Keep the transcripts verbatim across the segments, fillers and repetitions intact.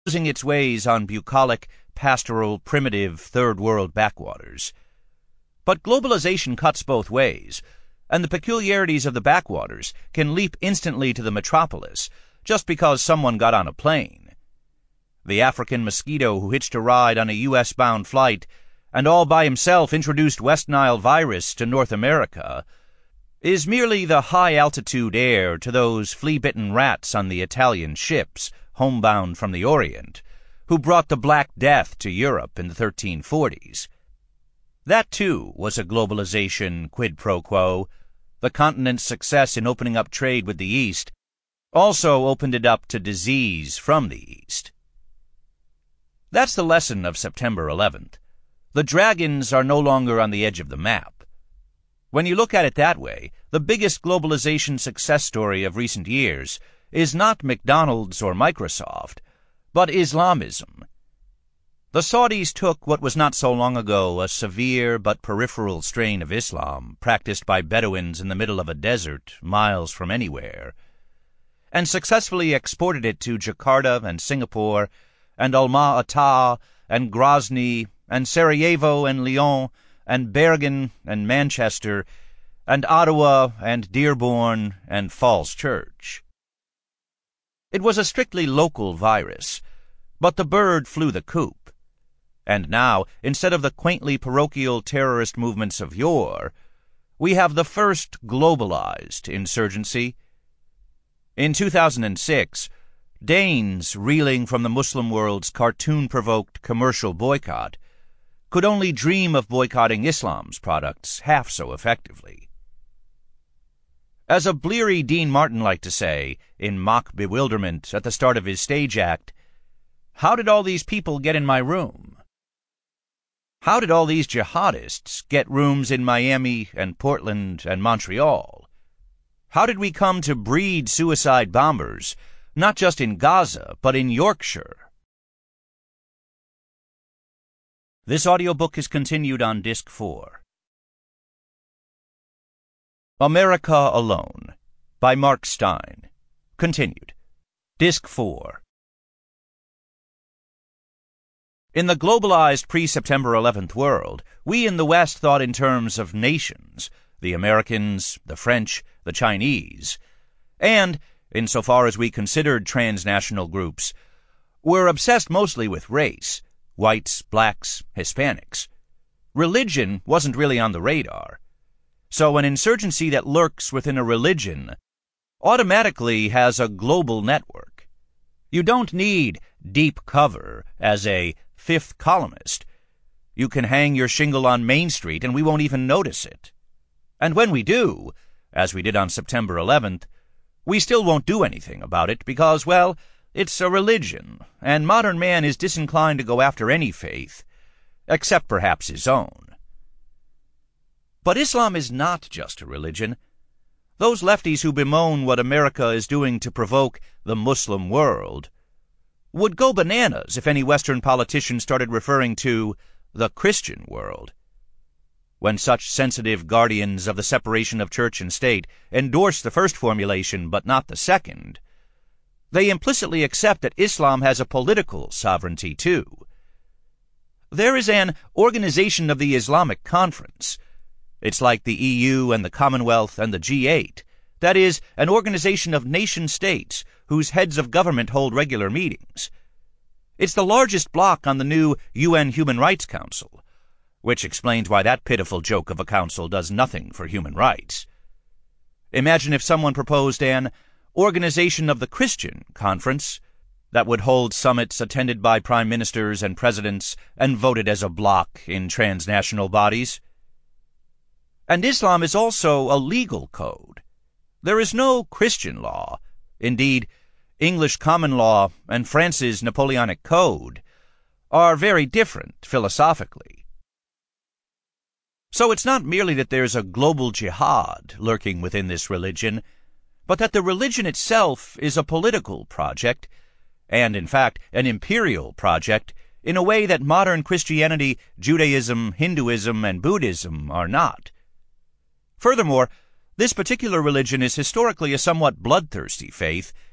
losing its ways on bucolic, pastoral, primitive, third-world backwaters. But globalization cuts both ways, and the peculiarities of the backwaters can leap instantly to the metropolis just because someone got on a plane. The African mosquito who hitched a ride on a U S-bound flight and all by himself introduced West Nile virus to North America is merely the high-altitude heir to those flea-bitten rats on the Italian ships homebound from the Orient, who brought the Black Death to Europe in the thirteen forties. That, too, was a globalization quid pro quo. The continent's success in opening up trade with the East also opened it up to disease from the East. That's the lesson of September eleventh. The dragons are no longer on the edge of the map. When you look at it that way, the biggest globalization success story of recent years is not McDonald's or Microsoft, but Islamism. The Saudis took what was not so long ago a severe but peripheral strain of Islam practiced by Bedouins in the middle of a desert miles from anywhere, and successfully exported it to Jakarta and Singapore and Alma-Ata and Grozny and Sarajevo and Lyon and Bergen and Manchester and Ottawa and Dearborn and Falls Church. It was a strictly local virus, but the bird flew the coop. And now, instead of the quaintly parochial terrorist movements of yore, we have the first globalized insurgency. In two thousand six, Danes reeling from the Muslim world's cartoon-provoked commercial boycott could only dream of boycotting Islam's products half so effectively. As a bleary Dean Martin liked to say, in mock bewilderment at the start of his stage act, "How did all these people get in my room? How did all these jihadists get rooms in Miami and Portland and Montreal? How did we come to breed suicide bombers, not just in Gaza, but in Yorkshire?" This audiobook is continued on Disc four. America Alone, by Mark Stein. Continued. Disc four. In the globalized pre-September eleventh world, we in the West thought in terms of nations, the Americans, the French, the Chinese, and, insofar as we considered transnational groups, were obsessed mostly with race, whites, blacks, Hispanics. Religion wasn't really on the radar. So an insurgency that lurks within a religion automatically has a global network. You don't need deep cover as a fifth columnist. You can hang your shingle on Main Street and we won't even notice it. And when we do, as we did on September eleventh, we still won't do anything about it because, well, it's a religion, and modern man is disinclined to go after any faith, except perhaps his own. But Islam is not just a religion. Those lefties who bemoan what America is doing to provoke the Muslim world would go bananas if any Western politician started referring to the Christian world. When such sensitive guardians of the separation of church and state endorse the first formulation but not the second, they implicitly accept that Islam has a political sovereignty too. There is an Organization of the Islamic Conference. It's like the E U and the Commonwealth and the G eight. That is, an organization of nation-states whose heads of government hold regular meetings. It's the largest bloc on the new U N Human Rights Council, which explains why that pitiful joke of a council does nothing for human rights. Imagine if someone proposed an Organization of the Christian Conference that would hold summits attended by prime ministers and presidents and voted as a bloc in transnational bodies. And Islam is also a legal code. There is no Christian law. Indeed, English common law and France's Napoleonic Code are very different philosophically. So it's not merely that there's a global jihad lurking within this religion, but that the religion itself is a political project, and in fact an imperial project, in a way that modern Christianity, Judaism, Hinduism, and Buddhism are not. Furthermore, this particular religion is historically a somewhat bloodthirsty faith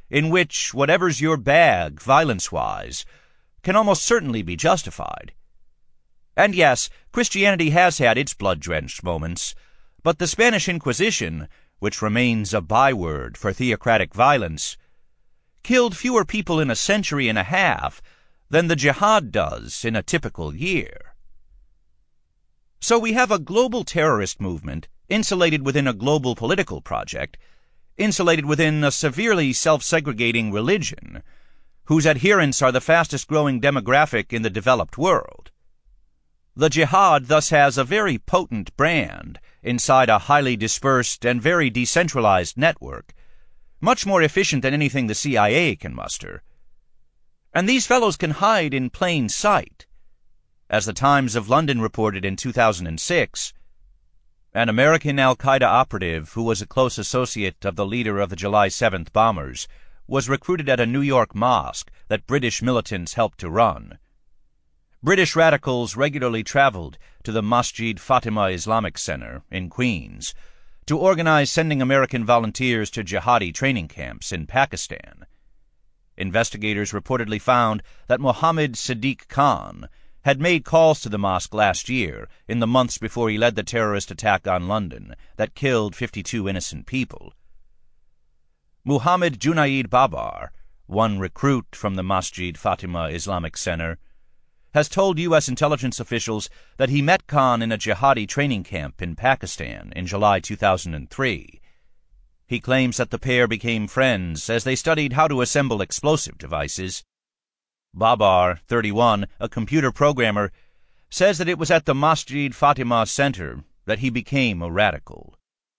in which whatever's your bag, violence-wise, can almost certainly be justified. And yes, Christianity has had its blood-drenched moments, but the Spanish Inquisition, which remains a byword for theocratic violence, killed fewer people in a century and a half than the jihad does in a typical year. So we have a global terrorist movement insulated within a global political project, insulated within a severely self-segregating religion, whose adherents are the fastest-growing demographic in the developed world. The jihad thus has a very potent brand inside a highly dispersed and very decentralized network, much more efficient than anything the C I A can muster. And these fellows can hide in plain sight. As the Times of London reported in two thousand six, an American al-Qaeda operative who was a close associate of the leader of the July seventh bombers was recruited at a New York mosque that British militants helped to run. British radicals regularly traveled to the Masjid Fatima Islamic Center in Queens to organize sending American volunteers to jihadi training camps in Pakistan. Investigators reportedly found that Mohammed Sadiq Khan had made calls to the mosque last year, in the months before he led the terrorist attack on London that killed fifty-two innocent people. Muhammad Junaid Babar, one recruit from the Masjid Fatima Islamic Center, has told U S intelligence officials that he met Khan in a jihadi training camp in Pakistan in July two thousand three. He claims that the pair became friends as they studied how to assemble explosive devices. Babar, thirty-one, a computer programmer, says that it was at the Masjid Fatima Center that he became a radical.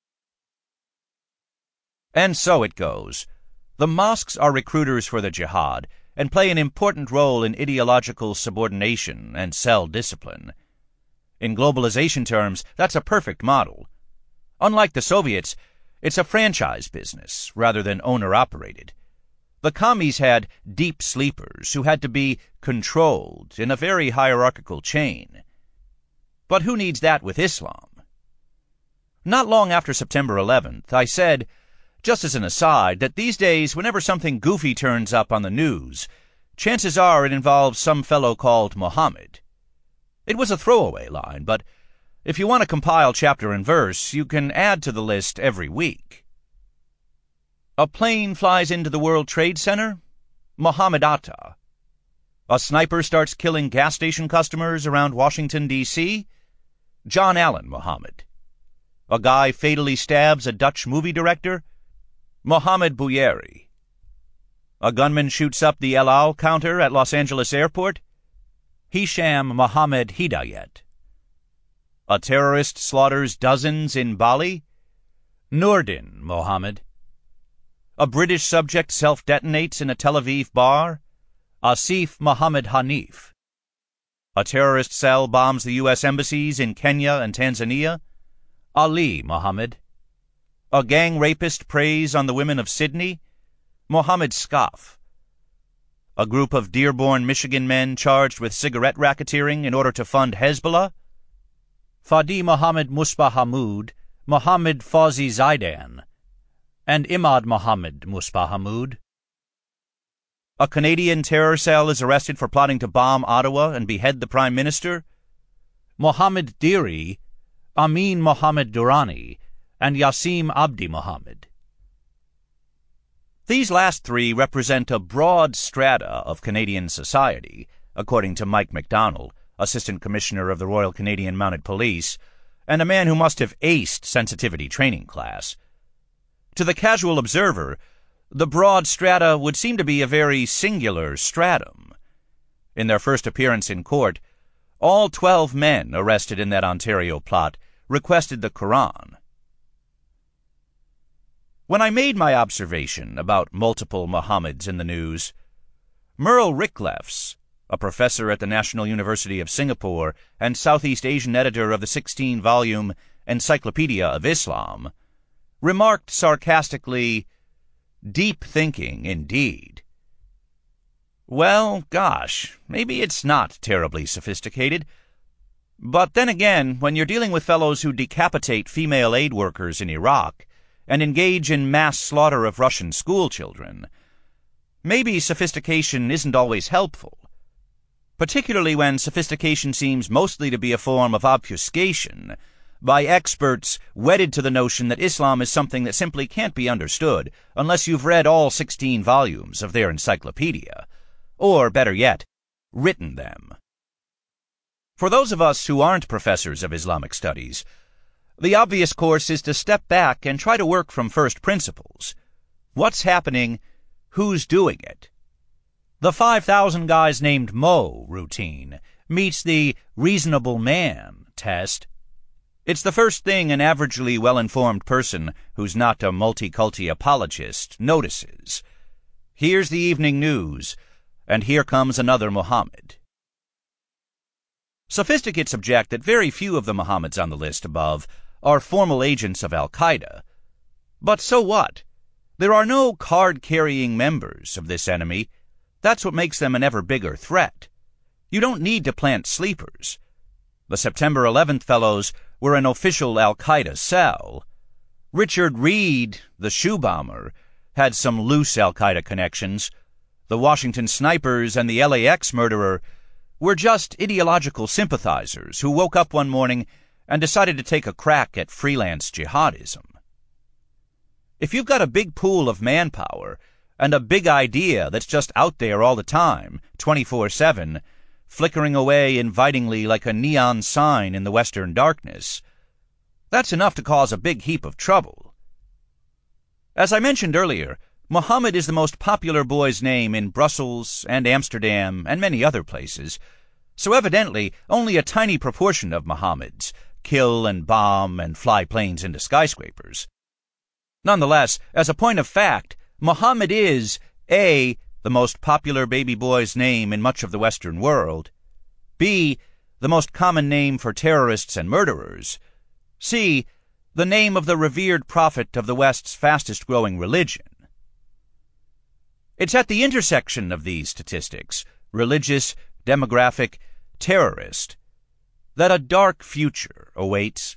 And so it goes. The mosques are recruiters for the jihad and play an important role in ideological subordination and cell discipline. In globalization terms, that's a perfect model. Unlike the Soviets, it's a franchise business rather than owner-operated. The commies had deep sleepers who had to be controlled in a very hierarchical chain. But who needs that with Islam? Not long after September eleventh, I said, just as an aside, that these days, whenever something goofy turns up on the news, chances are it involves some fellow called Mohammed. It was a throwaway line, but if you want to compile chapter and verse, you can add to the list every week. A plane flies into the World Trade Center? Mohammed Atta. A sniper starts killing gas station customers around Washington, D C? John Allen Mohammed. A guy fatally stabs a Dutch movie director? Mohammed Bouyeri. A gunman shoots up the El Al counter at Los Angeles Airport? Hisham Mohammed Hidayat. A terrorist slaughters dozens in Bali? Noordin Mohammed. A British subject self-detonates in a Tel Aviv bar? Asif Mohammed Hanif. A terrorist cell bombs the U S embassies in Kenya and Tanzania? Ali Mohammed. A gang rapist preys on the women of Sydney? Mohammed Skaff. A group of Dearborn, Michigan men charged with cigarette racketeering in order to fund Hezbollah? Fadi Mohammed Musbah Hamoud, Mohammed Fawzi Zaidan, and Imad Mohammed Musbah Hamoud. A Canadian terror cell is arrested for plotting to bomb Ottawa and behead the Prime Minister? Mohammed Diri, Amin Mohammed Durrani, and Yassim Abdi Mohammed. These last three represent a broad strata of Canadian society, according to Mike MacDonald, Assistant Commissioner of the Royal Canadian Mounted Police, and a man who must have aced sensitivity training class. To the casual observer, the broad strata would seem to be a very singular stratum. In their first appearance in court, all twelve men arrested in that Ontario plot requested the Quran. When I made my observation about multiple Mohammeds in the news, Merle Ricklefs, a professor at the National University of Singapore and Southeast Asian editor of the sixteen-volume Encyclopedia of Islam, remarked sarcastically, "Deep thinking, indeed." Well, gosh, maybe it's not terribly sophisticated. But then again, when you're dealing with fellows who decapitate female aid workers in Iraq and engage in mass slaughter of Russian schoolchildren, maybe sophistication isn't always helpful, particularly when sophistication seems mostly to be a form of obfuscation by experts wedded to the notion that Islam is something that simply can't be understood unless you've read all sixteen volumes of their encyclopedia, or, better yet, written them. For those of us who aren't professors of Islamic studies, the obvious course is to step back and try to work from first principles. What's happening? Who's doing it? The five thousand guys named Mo routine meets the reasonable man test. It's the first thing an averagely well-informed person who's not a multiculti apologist notices. Here's the evening news, and here comes another Muhammad. Sophisticates object that very few of the Muhammads on the list above are formal agents of Al-Qaeda. But so what? There are no card-carrying members of this enemy. That's what makes them an ever bigger threat. You don't need to plant sleepers. The September eleventh fellows were an official Al-Qaeda cell. Richard Reed, the shoe bomber, had some loose Al-Qaeda connections. The Washington snipers and the L A X murderer were just ideological sympathizers who woke up one morning and decided to take a crack at freelance jihadism. If you've got a big pool of manpower and a big idea that's just out there all the time, twenty-four seven, flickering away invitingly like a neon sign in the western darkness, that's enough to cause a big heap of trouble. As I mentioned earlier, Muhammad is the most popular boy's name in Brussels and Amsterdam and many other places, so evidently only a tiny proportion of Muhammads kill and bomb and fly planes into skyscrapers. Nonetheless, as a point of fact, Muhammad is A. the most popular baby boy's name in much of the Western world, B. the most common name for terrorists and murderers, C. the name of the revered prophet of the West's fastest-growing religion. It's at the intersection of these statistics, religious, demographic, terrorist, that a dark future awaits.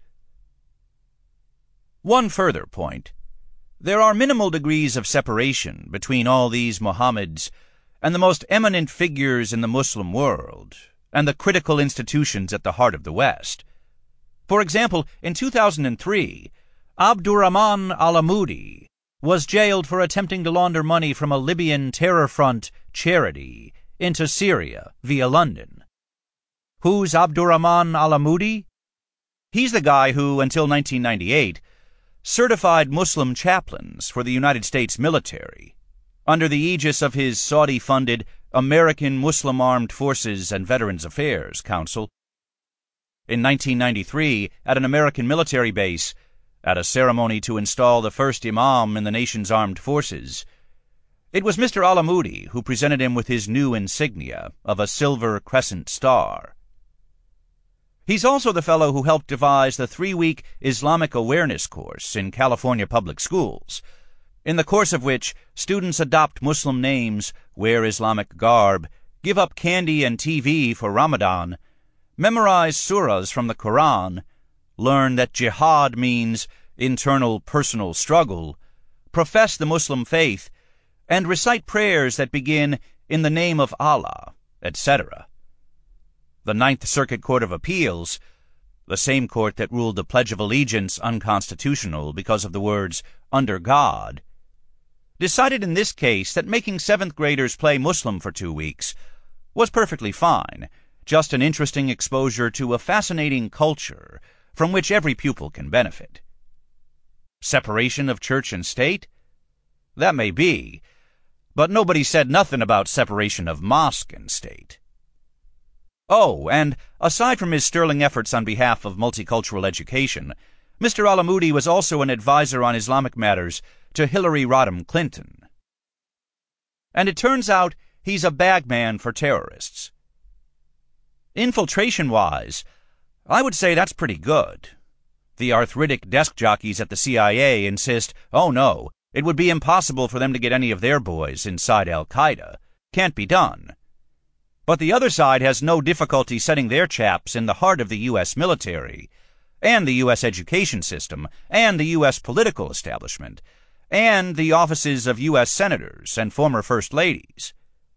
One further point. There are minimal degrees of separation between all these Muhammads and the most eminent figures in the Muslim world and the critical institutions at the heart of the West. For example, in two thousand three, Abdurrahman al-Amoudi was jailed for attempting to launder money from a Libyan terror front charity into Syria via London. Who's Abdurrahman al-Amoudi? He's the guy who, until nineteen ninety-eight, certified Muslim chaplains for the United States military, under the aegis of his Saudi-funded American Muslim Armed Forces and Veterans Affairs Council. In nineteen ninety-three, at an American military base, at a ceremony to install the first imam in the nation's armed forces, it was Mister al-Amoudi who presented him with his new insignia of a silver crescent star. He's also the fellow who helped devise the three-week Islamic awareness course in California public schools, in the course of which students adopt Muslim names, wear Islamic garb, give up candy and T V for Ramadan, memorize surahs from the Quran, learn that jihad means internal personal struggle, profess the Muslim faith, and recite prayers that begin in the name of Allah, et cetera. The Ninth Circuit Court of Appeals, the same court that ruled the Pledge of Allegiance unconstitutional because of the words, "under God," decided in this case that making seventh graders play Muslim for two weeks was perfectly fine, just an interesting exposure to a fascinating culture from which every pupil can benefit. Separation of church and state? That may be, but nobody said nothing about separation of mosque and state. Oh, and aside from his sterling efforts on behalf of multicultural education, Mister al-Amoudi was also an advisor on Islamic matters to Hillary Rodham Clinton. And it turns out he's a bagman for terrorists. Infiltration-wise, I would say that's pretty good. The arthritic desk jockeys at the C I A insist, oh no, it would be impossible for them to get any of their boys inside Al-Qaeda. Can't be done. But the other side has no difficulty setting their chaps in the heart of the U S military, and the U S education system, and the U S political establishment, and the offices of U S senators and former first ladies.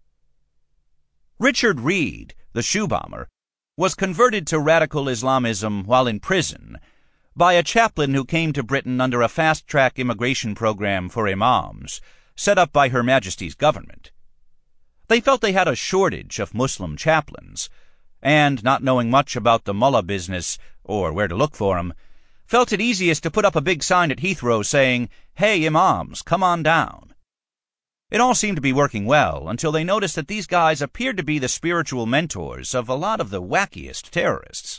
Richard Reed, the shoe bomber, was converted to radical Islamism while in prison by a chaplain who came to Britain under a fast-track immigration program for imams set up by Her Majesty's government. They felt they had a shortage of Muslim chaplains, and, not knowing much about the mullah business or where to look for 'em, felt it easiest to put up a big sign at Heathrow saying, "Hey, imams, come on down." It all seemed to be working well until they noticed that these guys appeared to be the spiritual mentors of a lot of the wackiest terrorists.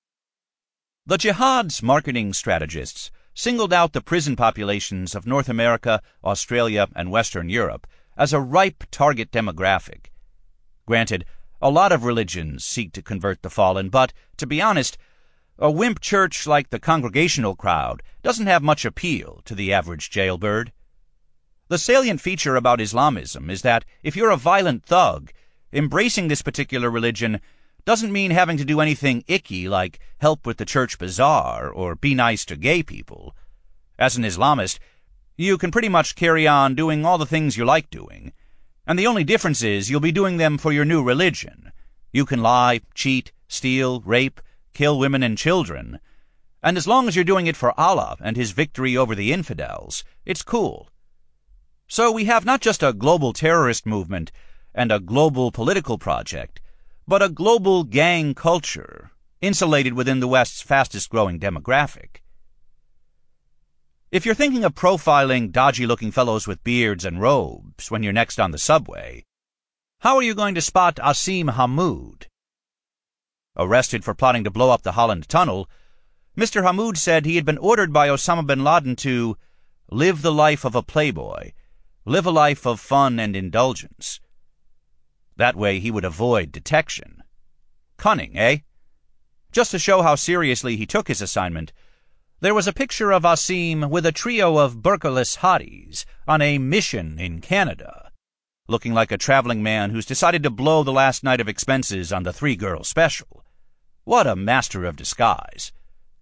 The jihad's marketing strategists singled out the prison populations of North America, Australia, and Western Europe as a ripe target demographic. Granted, a lot of religions seek to convert the fallen, but, to be honest, a wimp church like the Congregational crowd doesn't have much appeal to the average jailbird. The salient feature about Islamism is that if you're a violent thug, embracing this particular religion doesn't mean having to do anything icky like help with the church bazaar or be nice to gay people. As an Islamist, you can pretty much carry on doing all the things you like doing, and the only difference is you'll be doing them for your new religion. You can lie, cheat, steal, rape, kill women and children, and as long as you're doing it for Allah and His victory over the infidels, it's cool. So we have not just a global terrorist movement and a global political project, but a global gang culture insulated within the West's fastest-growing demographic. If you're thinking of profiling dodgy-looking fellows with beards and robes when you're next on the subway, how are you going to spot Asim Hammoud? Arrested for plotting to blow up the Holland Tunnel, Mister Hammoud said he had been ordered by Osama bin Laden to live the life of a playboy, live a life of fun and indulgence. That way he would avoid detection. Cunning, eh? Just to show how seriously he took his assignment, there was a picture of Asim with a trio of burqaless hotties on a mission in Canada, looking like a traveling man who's decided to blow the last night of expenses on the three-girl special. What a master of disguise.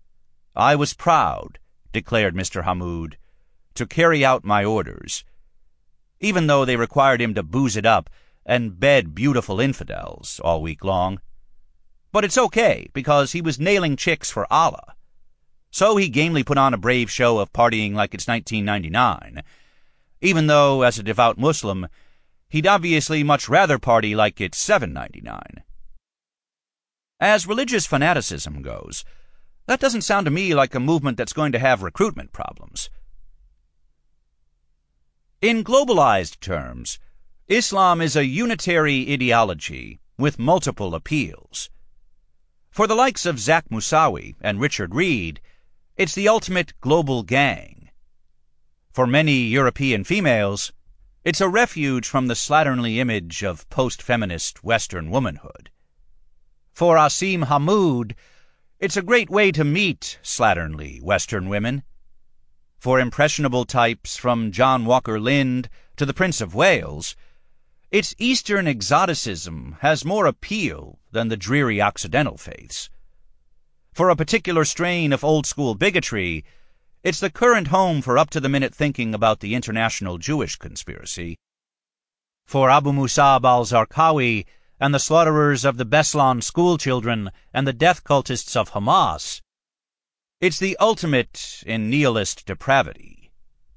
I was proud, declared Mister Hammoud, to carry out my orders, even though they required him to booze it up and bed beautiful infidels all week long. But it's okay, because he was nailing chicks for Allah. So he gamely put on a brave show of partying like it's nineteen ninety-nine, even though, as a devout Muslim, he'd obviously much rather party like it's seven ninety-nine. As religious fanaticism goes, that doesn't sound to me like a movement that's going to have recruitment problems. In globalized terms, Islam is a unitary ideology with multiple appeals. For the likes of Zach Moussaoui and Richard Reed, it's the ultimate global gang. For many European females, it's a refuge from the slatternly image of post-feminist Western womanhood. For Asim Hammoud, it's a great way to meet slatternly Western women. For impressionable types from John Walker Lind to the Prince of Wales, its Eastern exoticism has more appeal than the dreary Occidental faiths. For a particular strain of old-school bigotry, it's the current home for up-to-the-minute thinking about the international Jewish conspiracy. For Abu Musab al-Zarqawi and the slaughterers of the Beslan schoolchildren and the death cultists of Hamas, it's the ultimate in nihilist depravity.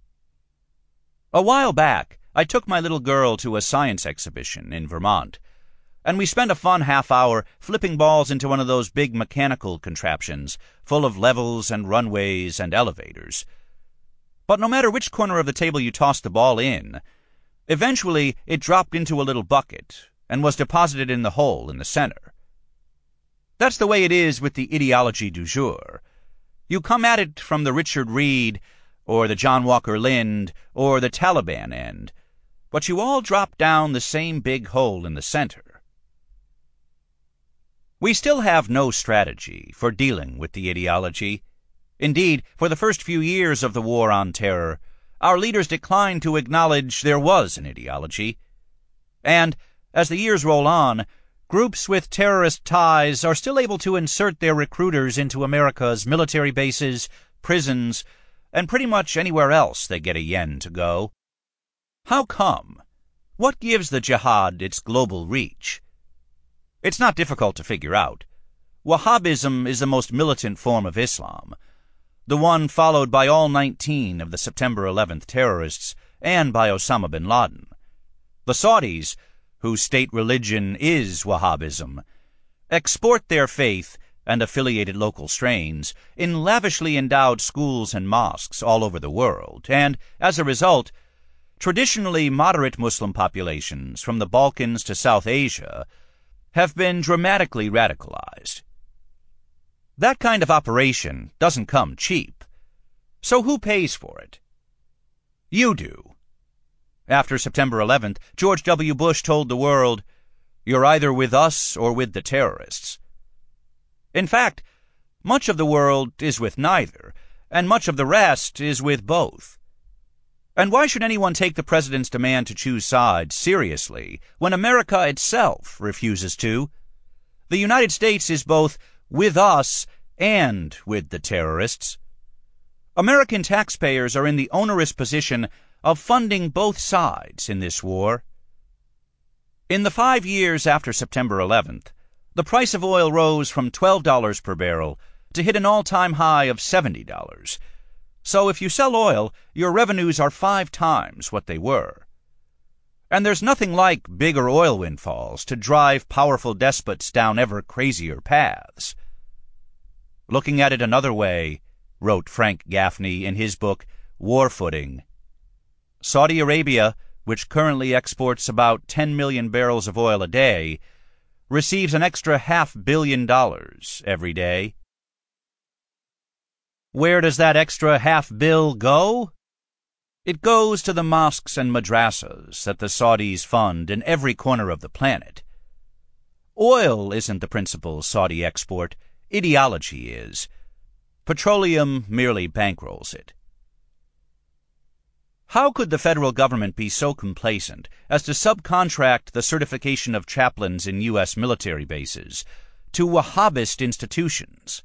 A while back, I took my little girl to a science exhibition in Vermont, and we spent a fun half hour flipping balls into one of those big mechanical contraptions full of levels and runways and elevators. But no matter which corner of the table you tossed the ball in, eventually it dropped into a little bucket and was deposited in the hole in the center. That's the way it is with the ideology du jour. You come at it from the Richard Reed or the John Walker Lind or the Taliban end, but you all drop down the same big hole in the center. We still have no strategy for dealing with the ideology. Indeed, for the first few years of the War on Terror, our leaders declined to acknowledge there was an ideology. And, as the years roll on, groups with terrorist ties are still able to insert their recruiters into America's military bases, prisons, and pretty much anywhere else they get a yen to go. How come? What gives the jihad its global reach? It's not difficult to figure out. Wahhabism is the most militant form of Islam, the one followed by all nineteen of the September eleventh terrorists and by Osama bin Laden. The Saudis, whose state religion is Wahhabism, export their faith and affiliated local strains in lavishly endowed schools and mosques all over the world, and, as a result, traditionally moderate Muslim populations from the Balkans to South Asia have been dramatically radicalized. That kind of operation doesn't come cheap. So who pays for it? You do. After September eleventh, George W. Bush told the world, "You're either with us or with the terrorists." In fact, much of the world is with neither, and much of the rest is with both. And why should anyone take the president's demand to choose sides seriously when America itself refuses to? The United States is both with us and with the terrorists. American taxpayers are in the onerous position of funding both sides in this war. In the five years after September eleventh, the price of oil rose from twelve dollars per barrel to hit an all-time high of seventy dollars. So if you sell oil, your revenues are five times what they were. And there's nothing like bigger oil windfalls to drive powerful despots down ever crazier paths. Looking at it another way, wrote Frank Gaffney in his book War Footing, Saudi Arabia, which currently exports about ten million barrels of oil a day, receives an extra half billion dollars every day. Where does that extra half bill go? It goes to the mosques and madrasas that the Saudis fund in every corner of the planet. Oil isn't the principal Saudi export. Ideology is. Petroleum merely bankrolls it. How could the federal government be so complacent as to subcontract the certification of chaplains in U S military bases to Wahhabist institutions?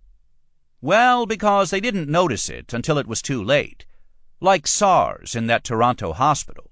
Well, because they didn't notice it until it was too late, like SARS in that Toronto hospital.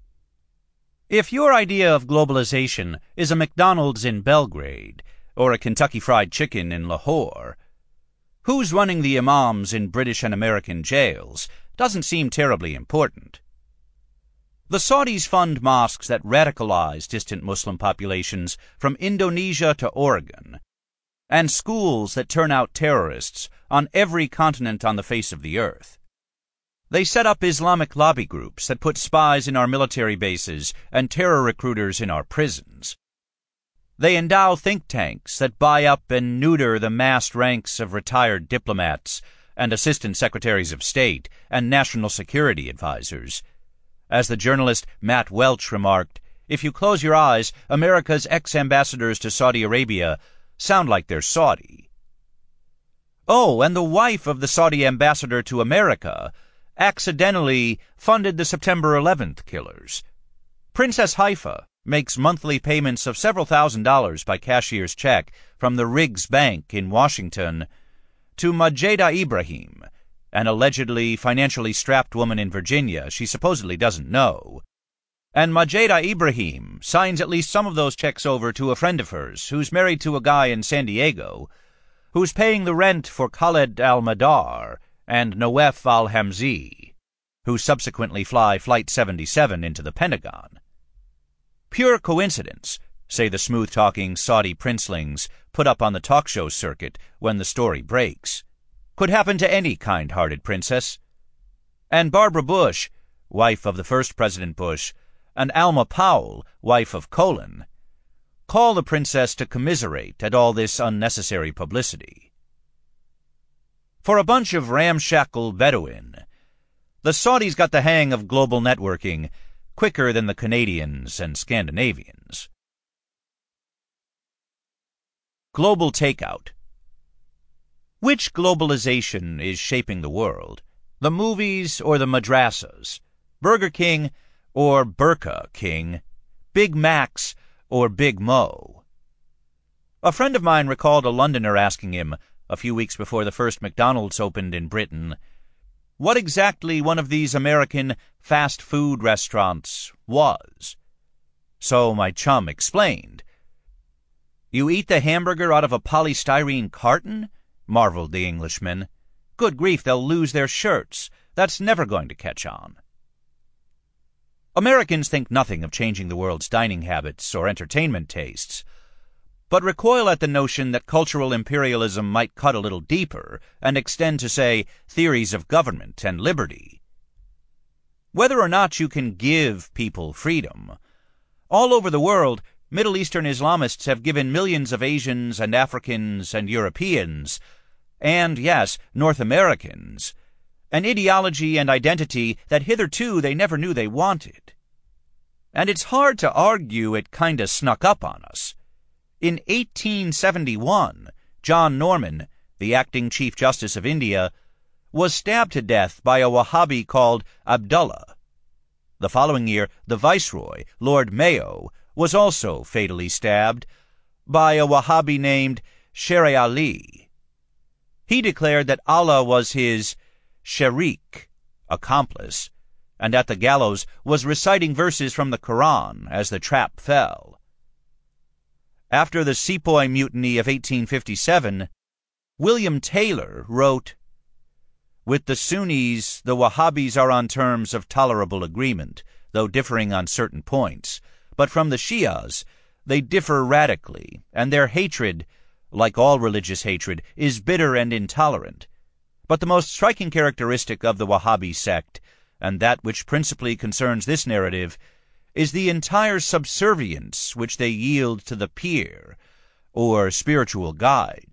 If your idea of globalization is a McDonald's in Belgrade or a Kentucky Fried Chicken in Lahore, who's running the imams in British and American jails doesn't seem terribly important. The Saudis fund mosques that radicalize distant Muslim populations from Indonesia to Oregon, and schools that turn out terrorists on every continent on the face of the earth. They set up Islamic lobby groups that put spies in our military bases and terror recruiters in our prisons. They endow think tanks that buy up and neuter the massed ranks of retired diplomats and assistant secretaries of state and national security advisors. As the journalist Matt Welch remarked, if you close your eyes, America's ex-ambassadors to Saudi Arabia sound like they're Saudi. Oh, and the wife of the Saudi ambassador to America accidentally funded the September eleventh killers. Princess Haifa makes monthly payments of several thousand dollars by cashier's check from the Riggs Bank in Washington to Majeda Ibrahim, an allegedly financially strapped woman in Virginia she supposedly doesn't know. And Majeda Ibrahim signs at least some of those checks over to a friend of hers who's married to a guy in San Diego who's paying the rent for Khaled al-Madar and Nawef al-Hamzi, who subsequently fly Flight seventy-seven into the Pentagon. Pure coincidence, say the smooth-talking Saudi princelings put up on the talk show circuit when the story breaks. Could happen to any kind-hearted princess. And Barbara Bush, wife of the first President Bush, and Alma Powell, wife of Colin, call the princess to commiserate at all this unnecessary publicity. For a bunch of ramshackle Bedouin, the Saudis got the hang of global networking quicker than the Canadians and Scandinavians. Global takeout. Which globalization is shaping the world? The movies or the madrasas? Burger King or Burka King? Big Macs or Big Mo? A friend of mine recalled a Londoner asking him, a few weeks before the first McDonald's opened in Britain, what exactly one of these American fast food restaurants was. So my chum explained. "You eat the hamburger out of a polystyrene carton?" marveled the Englishman. "Good grief, they'll lose their shirts. That's never going to catch on." Americans think nothing of changing the world's dining habits or entertainment tastes, but recoil at the notion that cultural imperialism might cut a little deeper and extend to, say, theories of government and liberty. Whether or not you can give people freedom, all over the world, Middle Eastern Islamists have given millions of Asians and Africans and Europeans, and, yes, North Americans, an ideology and identity that hitherto they never knew they wanted. And it's hard to argue it kinda snuck up on us. In eighteen seventy-one, John Norman, the acting Chief Justice of India, was stabbed to death by a Wahhabi called Abdullah. The following year, the Viceroy, Lord Mayo, was also fatally stabbed by a Wahhabi named Sher Ali. He declared that Allah was his sharik, accomplice, and at the gallows was reciting verses from the Quran as the trap fell. After the Sepoy Mutiny of eighteen fifty-seven, William Taylor wrote, "With the Sunnis, the Wahhabis are on terms of tolerable agreement, though differing on certain points. But from the Shias, they differ radically, and their hatred, like all religious hatred, is bitter and intolerant. But the most striking characteristic of the Wahhabi sect, and that which principally concerns this narrative, is the entire subservience which they yield to the peer, or spiritual guide."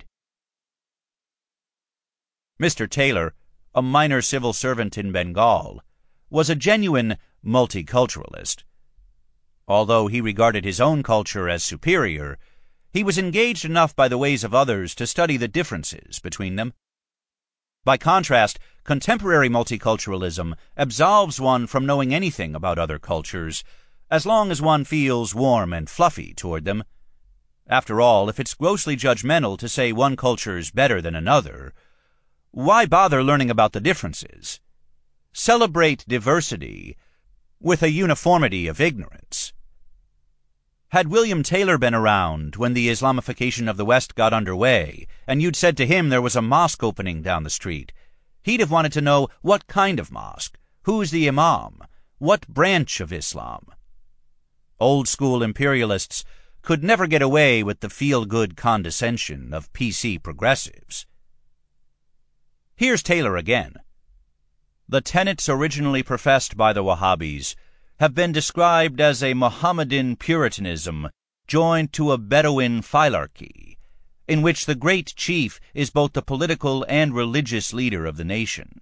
Mister Taylor, a minor civil servant in Bengal, was a genuine multiculturalist. Although he regarded his own culture as superior, he was engaged enough by the ways of others to study the differences between them. By contrast, contemporary multiculturalism absolves one from knowing anything about other cultures, as long as one feels warm and fluffy toward them. After all, if it's grossly judgmental to say one culture's better than another, why bother learning about the differences? Celebrate diversity with a uniformity of ignorance. Had William Taylor been around when the Islamification of the West got underway, and you'd said to him there was a mosque opening down the street, he'd have wanted to know what kind of mosque, who's the imam, what branch of Islam. Old-school imperialists could never get away with the feel-good condescension of P C progressives. Here's Taylor again. "The tenets originally professed by the Wahhabis have been described as a Mohammedan Puritanism joined to a Bedouin philarchy, in which the great chief is both the political and religious leader of the nation."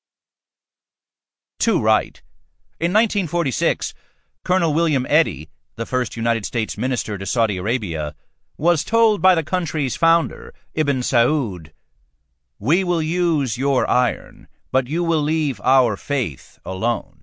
Too right. In nineteen forty-six, Colonel William Eddy, the first United States minister to Saudi Arabia, was told by the country's founder, Ibn Saud, "We will use your iron, but you will leave our faith alone."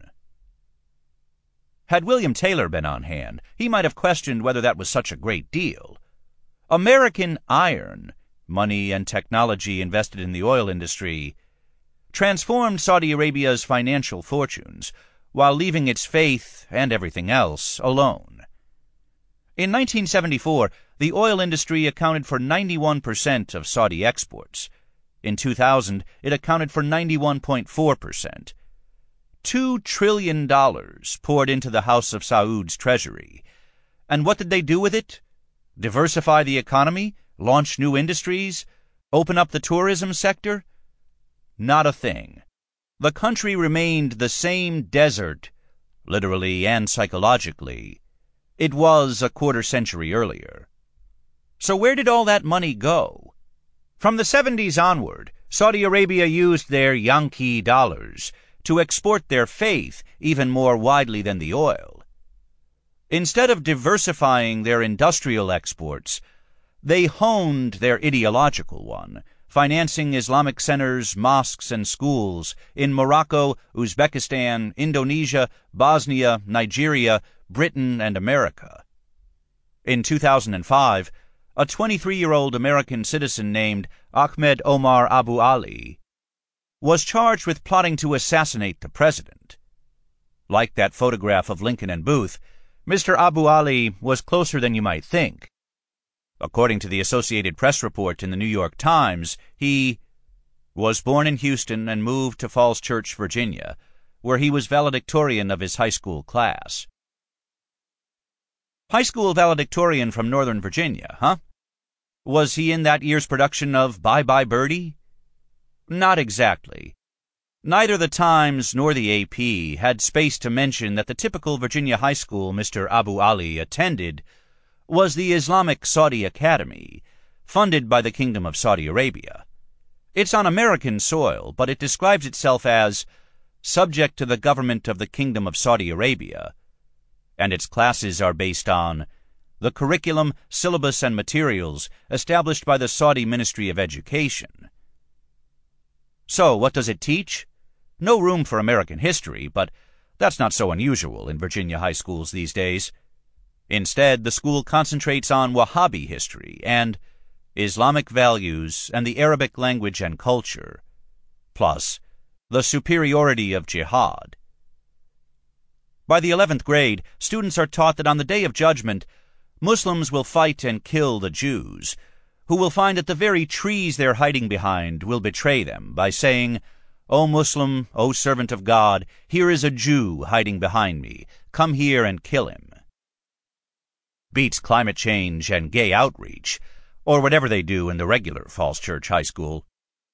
Had William Taylor been on hand, he might have questioned whether that was such a great deal. American iron, money and technology invested in the oil industry, transformed Saudi Arabia's financial fortunes, while leaving its faith and everything else alone. In nineteen seventy-four, the oil industry accounted for ninety-one percent of Saudi exports. In two thousand, it accounted for ninety-one point four percent. Two trillion dollars poured into the House of Saud's treasury. And what did they do with it? Diversify the economy? Launch new industries? Open up the tourism sector? Not a thing. The country remained the same desert, literally and psychologically, it was a quarter century earlier. So where did all that money go? From the seventies onward, Saudi Arabia used their Yankee dollars to export their faith even more widely than the oil. Instead of diversifying their industrial exports, they honed their ideological one, financing Islamic centers, mosques, and schools in Morocco, Uzbekistan, Indonesia, Bosnia, Nigeria, Britain, and America. In two thousand five, a twenty-three-year-old American citizen named Ahmed Omar Abu Ali was charged with plotting to assassinate the president. Like that photograph of Lincoln and Booth, Mister Abu Ali was closer than you might think. According to the Associated Press report in the New York Times, he was born in Houston and moved to Falls Church, Virginia, where he was valedictorian of his high school class. High school valedictorian from Northern Virginia, huh? Was he in that year's production of Bye Bye Birdie? Not exactly. Neither the Times nor the A P had space to mention that the typical Virginia high school Mister Abu Ali attended was the Islamic Saudi Academy, funded by the Kingdom of Saudi Arabia. It's on American soil, but it describes itself as subject to the government of the Kingdom of Saudi Arabia, and its classes are based on the curriculum, syllabus, and materials established by the Saudi Ministry of Education. So, what does it teach? No room for American history, but that's not so unusual in Virginia high schools these days. Instead, the school concentrates on Wahhabi history and Islamic values and the Arabic language and culture, plus the superiority of jihad. By the eleventh grade, students are taught that on the Day of Judgment, Muslims will fight and kill the Jews, who will find that the very trees they're hiding behind will betray them by saying, "O Muslim, O servant of God, here is a Jew hiding behind me. Come here and kill him." Beats climate change and gay outreach, or whatever they do in the regular Falls Church High School.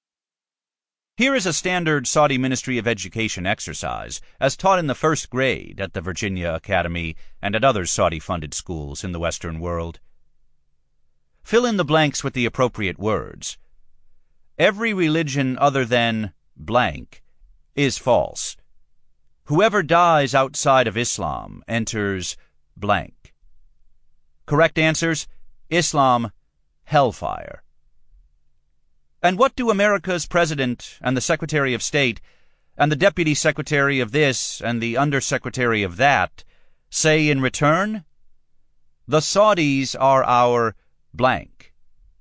Here is a standard Saudi Ministry of Education exercise, as taught in the first grade at the Virginia Academy and at other Saudi-funded schools in the Western world. Fill in the blanks with the appropriate words. Every religion other than blank is false. Whoever dies outside of Islam enters blank. Correct answers: Islam, hellfire. And what do America's President and the Secretary of State and the Deputy Secretary of this and the Undersecretary of that say in return? The Saudis are our blank.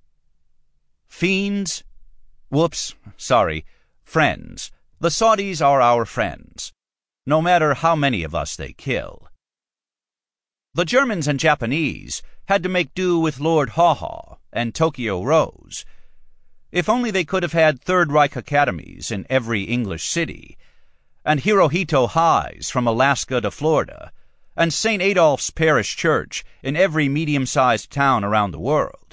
Fiends? Whoops, sorry, friends. The Saudis are our friends, no matter how many of us they kill. The Germans and Japanese had to make do with Lord Haw Haw and Tokyo Rose. If only they could have had Third Reich academies in every English city, and Hirohito Highs from Alaska to Florida, and Saint Adolph's Parish Church in every medium-sized town around the world.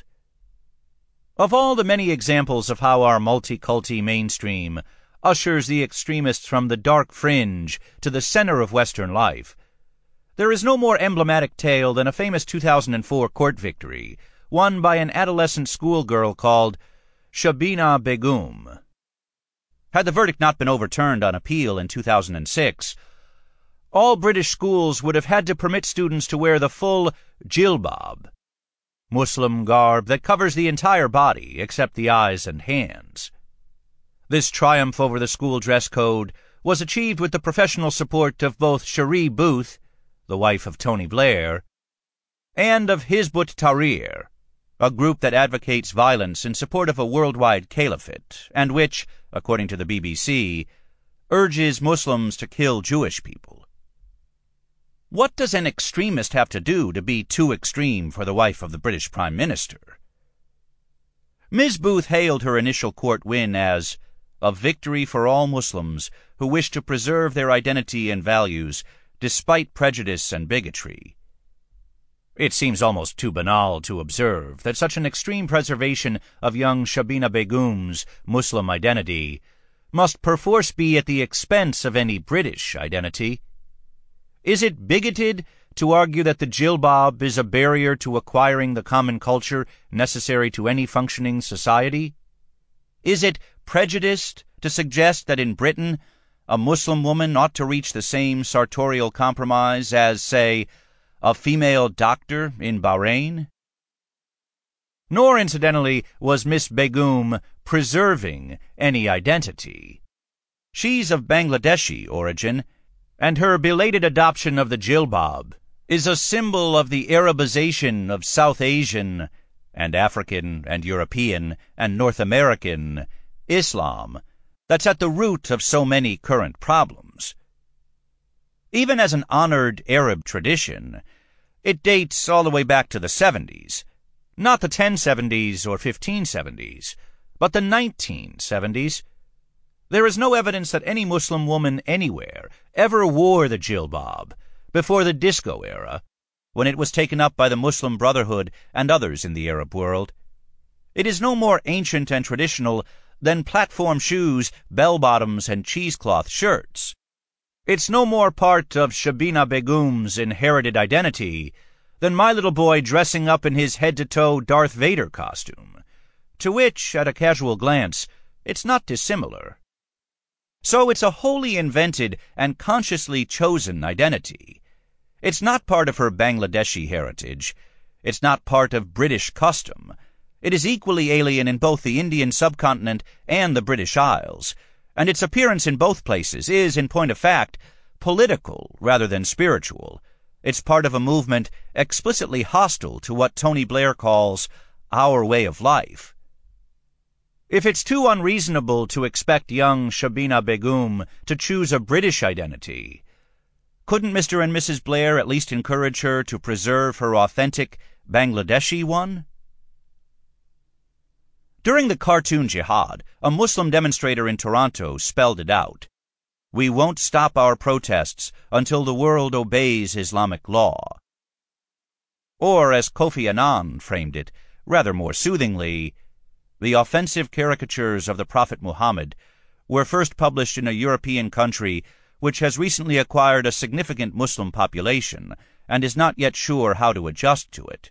Of all the many examples of how our multiculti mainstream ushers the extremists from the dark fringe to the center of Western life, there is no more emblematic tale than a famous two thousand four court victory won by an adolescent schoolgirl called Shabina Begum. Had the verdict not been overturned on appeal in two thousand six, all British schools would have had to permit students to wear the full jilbab, Muslim garb that covers the entire body except the eyes and hands. This triumph over the school dress code was achieved with the professional support of both Cherie Booth, the wife of Tony Blair, and of Hizb ut-Tahrir, a group that advocates violence in support of a worldwide caliphate, and which, according to the B B C, urges Muslims to kill Jewish people. What does an extremist have to do to be too extreme for the wife of the British Prime Minister? Miz Booth hailed her initial court win as a victory for all Muslims who wish to preserve their identity and values despite prejudice and bigotry. It seems almost too banal to observe that such an extreme preservation of young Shabina Begum's Muslim identity must perforce be at the expense of any British identity. Is it bigoted to argue that the jilbab is a barrier to acquiring the common culture necessary to any functioning society? Is it prejudiced to suggest that in Britain a Muslim woman ought to reach the same sartorial compromise as, say, a female doctor in Bahrain? Nor, incidentally, was Miss Begum preserving any identity. She's of Bangladeshi origin, and her belated adoption of the jilbab is a symbol of the Arabization of South Asian and African and European and North American Islam that's at the root of so many current problems. Even as an honored Arab tradition, it dates all the way back to the seventies, not the ten seventies or fifteen seventies, but the nineteen seventies. There is no evidence that any Muslim woman anywhere ever wore the jilbab before the disco era, when it was taken up by the Muslim Brotherhood and others in the Arab world. It is no more ancient and traditional than platform shoes, bell-bottoms, and cheesecloth shirts. It's no more part of Shabina Begum's inherited identity than my little boy dressing up in his head-to-toe Darth Vader costume, to which, at a casual glance, it's not dissimilar. So it's a wholly invented and consciously chosen identity. It's not part of her Bangladeshi heritage. It's not part of British custom. It is equally alien in both the Indian subcontinent and the British Isles, and its appearance in both places is, in point of fact, political rather than spiritual. It's part of a movement explicitly hostile to what Tony Blair calls our way of life. If it's too unreasonable to expect young Shabina Begum to choose a British identity, couldn't Mister and Missus Blair at least encourage her to preserve her authentic Bangladeshi one? During the cartoon jihad, a Muslim demonstrator in Toronto spelled it out. We won't stop our protests until the world obeys Islamic law. Or, as Kofi Annan framed it, rather more soothingly, the offensive caricatures of the Prophet Muhammad were first published in a European country which has recently acquired a significant Muslim population and is not yet sure how to adjust to it.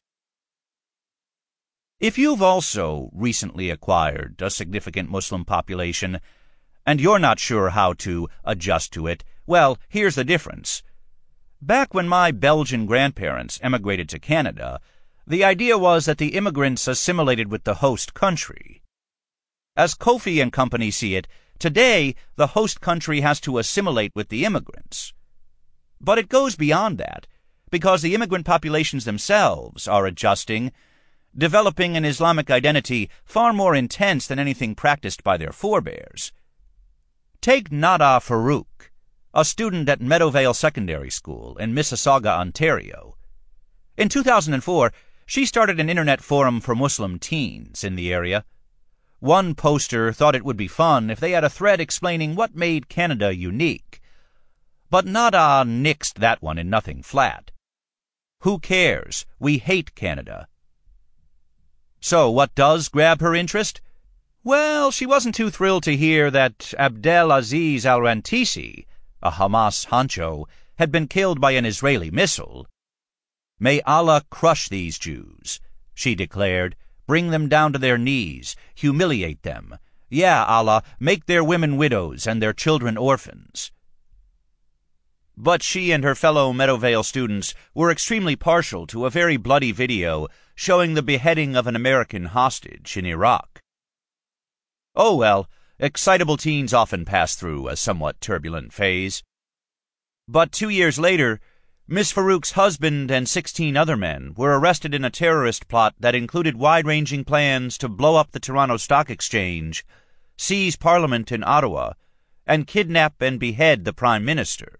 If you've also recently acquired a significant Muslim population and you're not sure how to adjust to it, well, here's the difference. Back when my Belgian grandparents emigrated to Canada, the idea was that the immigrants assimilated with the host country. As Kofi and company see it, today the host country has to assimilate with the immigrants. But it goes beyond that, because the immigrant populations themselves are adjusting, developing an Islamic identity far more intense than anything practiced by their forebears. Take Nada Farouk, a student at Meadowvale Secondary School in Mississauga, Ontario. In two thousand four, she started an internet forum for Muslim teens in the area. One poster thought it would be fun if they had a thread explaining what made Canada unique. But Nada nixed that one in nothing flat. Who cares? We hate Canada. So what does grab her interest? Well, she wasn't too thrilled to hear that Abdel Aziz al-Rantisi, a Hamas honcho, had been killed by an Israeli missile. May Allah crush these Jews, she declared. Bring them down to their knees, humiliate them. Yeah, Allah, make their women widows and their children orphans. But she and her fellow Meadowvale students were extremely partial to a very bloody video showing the beheading of an American hostage in Iraq. Oh well, excitable teens often pass through a somewhat turbulent phase. But two years later, Miss Farouk's husband and sixteen other men were arrested in a terrorist plot that included wide-ranging plans to blow up the Toronto Stock Exchange, seize Parliament in Ottawa, and kidnap and behead the Prime Minister.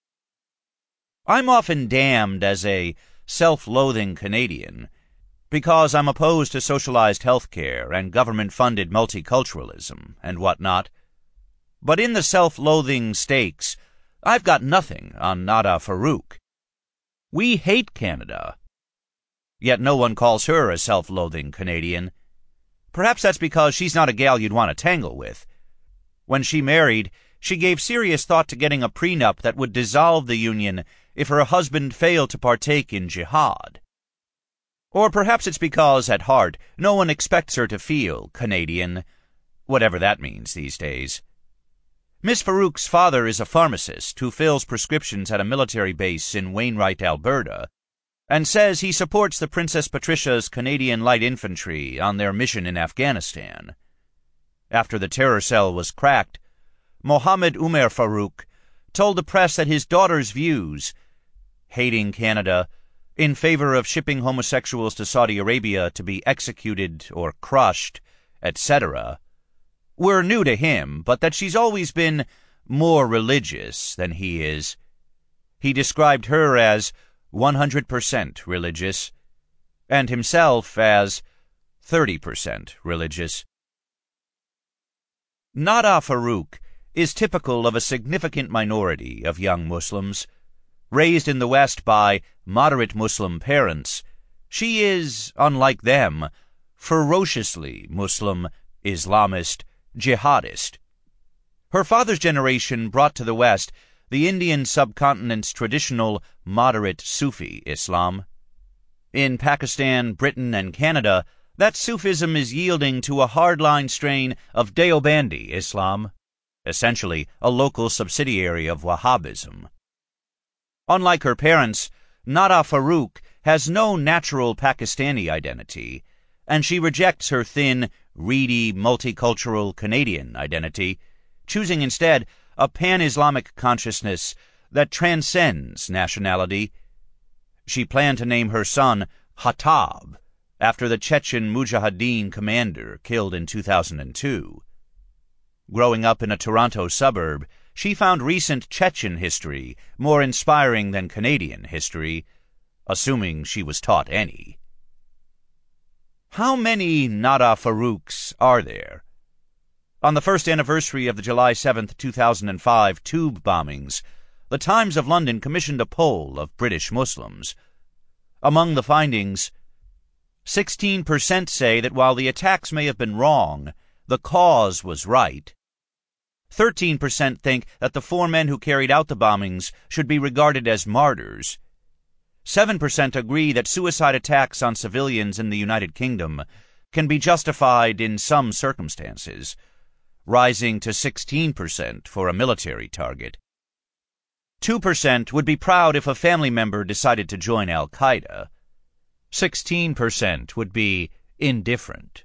I'm often damned as a self-loathing Canadian because I'm opposed to socialized health care and government-funded multiculturalism and whatnot. But in the self-loathing stakes, I've got nothing on Nada Farouk. We hate Canada. Yet no one calls her a self-loathing Canadian. Perhaps that's because she's not a gal you'd want to tangle with. When she married, she gave serious thought to getting a prenup that would dissolve the union if her husband failed to partake in jihad. Or perhaps it's because, at heart, no one expects her to feel Canadian, whatever that means these days. Miss Farouk's father is a pharmacist who fills prescriptions at a military base in Wainwright, Alberta, and says he supports the Princess Patricia's Canadian Light Infantry on their mission in Afghanistan. After the terror cell was cracked, Mohammed Umer Farouk told the press that his daughter's views, hating Canada, in favor of shipping homosexuals to Saudi Arabia to be executed or crushed, et cetera, were new to him, but that she's always been more religious than he is. He described her as one hundred percent religious, and himself as thirty percent religious. Nada Farooq is typical of a significant minority of young Muslims. Raised in the West by moderate Muslim parents, she is, unlike them, ferociously Muslim, Islamist, jihadist. Her father's generation brought to the West the Indian subcontinent's traditional moderate Sufi Islam. In Pakistan, Britain, and Canada, that Sufism is yielding to a hardline strain of Deobandi Islam, essentially a local subsidiary of Wahhabism. Unlike her parents, Nada Farooq has no natural Pakistani identity, and she rejects her thin, reedy, multicultural Canadian identity, choosing instead a pan-Islamic consciousness that transcends nationality. She planned to name her son Hatab, after the Chechen Mujahideen commander killed in two thousand two. Growing up in a Toronto suburb, she found recent Chechen history more inspiring than Canadian history, assuming she was taught any. How many Nada Farooqs are there? On the first anniversary of the July seventh, two thousand five tube bombings, the Times of London commissioned a poll of British Muslims. Among the findings, sixteen percent say that while the attacks may have been wrong, the cause was right. thirteen percent think that the four men who carried out the bombings should be regarded as martyrs. seven percent agree that suicide attacks on civilians in the United Kingdom can be justified in some circumstances, rising to sixteen percent for a military target. two percent would be proud if a family member decided to join Al-Qaeda. sixteen percent would be indifferent.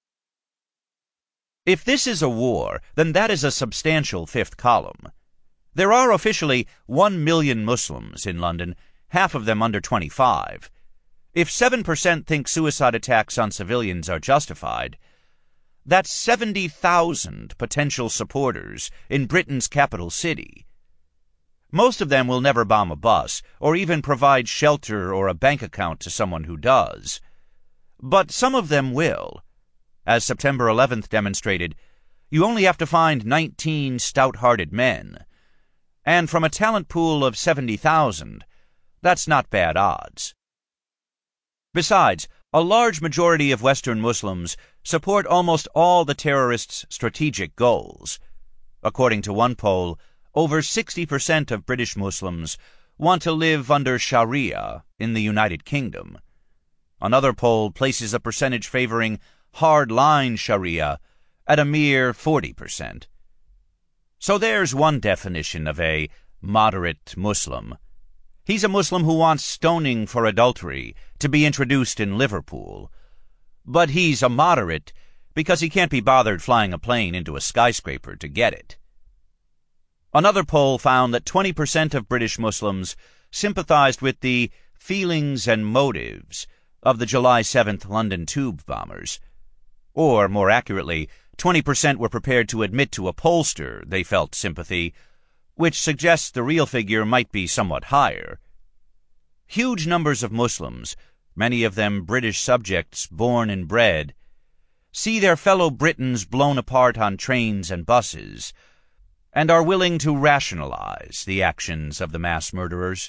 If this is a war, then that is a substantial fifth column. There are officially one million Muslims in London, half of them under twenty-five. If seven percent think suicide attacks on civilians are justified, that's seventy thousand potential supporters in Britain's capital city. Most of them will never bomb a bus or even provide shelter or a bank account to someone who does. But some of them will. As September eleventh demonstrated, you only have to find nineteen stout-hearted men. And from a talent pool of seventy thousand, that's not bad odds. Besides, a large majority of Western Muslims support almost all the terrorists' strategic goals. According to one poll, over sixty percent of British Muslims want to live under Sharia in the United Kingdom. Another poll places a percentage favoring hard-line Sharia at a mere forty percent. So there's one definition of a moderate Muslim. He's a Muslim who wants stoning for adultery to be introduced in Liverpool. But he's a moderate because he can't be bothered flying a plane into a skyscraper to get it. Another poll found that twenty percent of British Muslims sympathized with the feelings and motives of the July seventh London tube bombers. Or, more accurately, twenty percent were prepared to admit to a pollster they felt sympathy, which suggests the real figure might be somewhat higher. Huge numbers of Muslims, many of them British subjects born and bred, see their fellow Britons blown apart on trains and buses, and are willing to rationalize the actions of the mass murderers.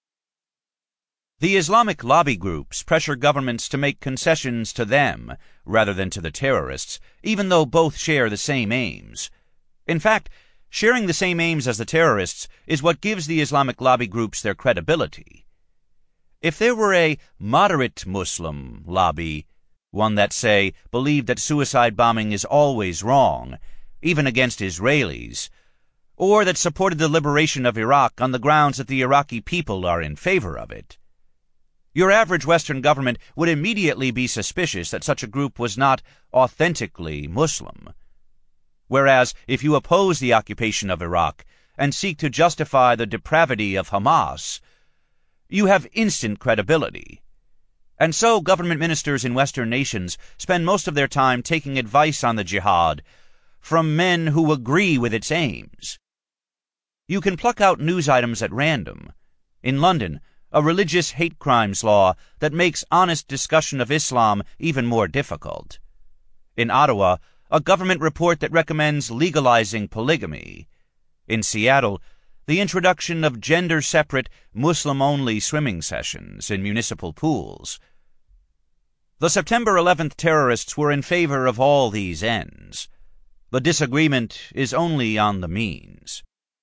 The Islamic lobby groups pressure governments to make concessions to them rather than to the terrorists, even though both share the same aims. In fact, sharing the same aims as the terrorists is what gives the Islamic lobby groups their credibility. If there were a moderate Muslim lobby, one that, say, believed that suicide bombing is always wrong, even against Israelis, or that supported the liberation of Iraq on the grounds that the Iraqi people are in favor of it, your average Western government would immediately be suspicious that such a group was not authentically Muslim. Whereas, if you oppose the occupation of Iraq and seek to justify the depravity of Hamas, you have instant credibility. And so government ministers in Western nations spend most of their time taking advice on the jihad from men who agree with its aims. You can pluck out news items at random. In London, a religious hate crimes law that makes honest discussion of Islam even more difficult. In Ottawa, a government report that recommends legalizing polygamy. In Seattle, the introduction of gender-separate, Muslim-only swimming sessions in municipal pools. The September eleventh terrorists were in favor of all these ends. The disagreement is only on the means.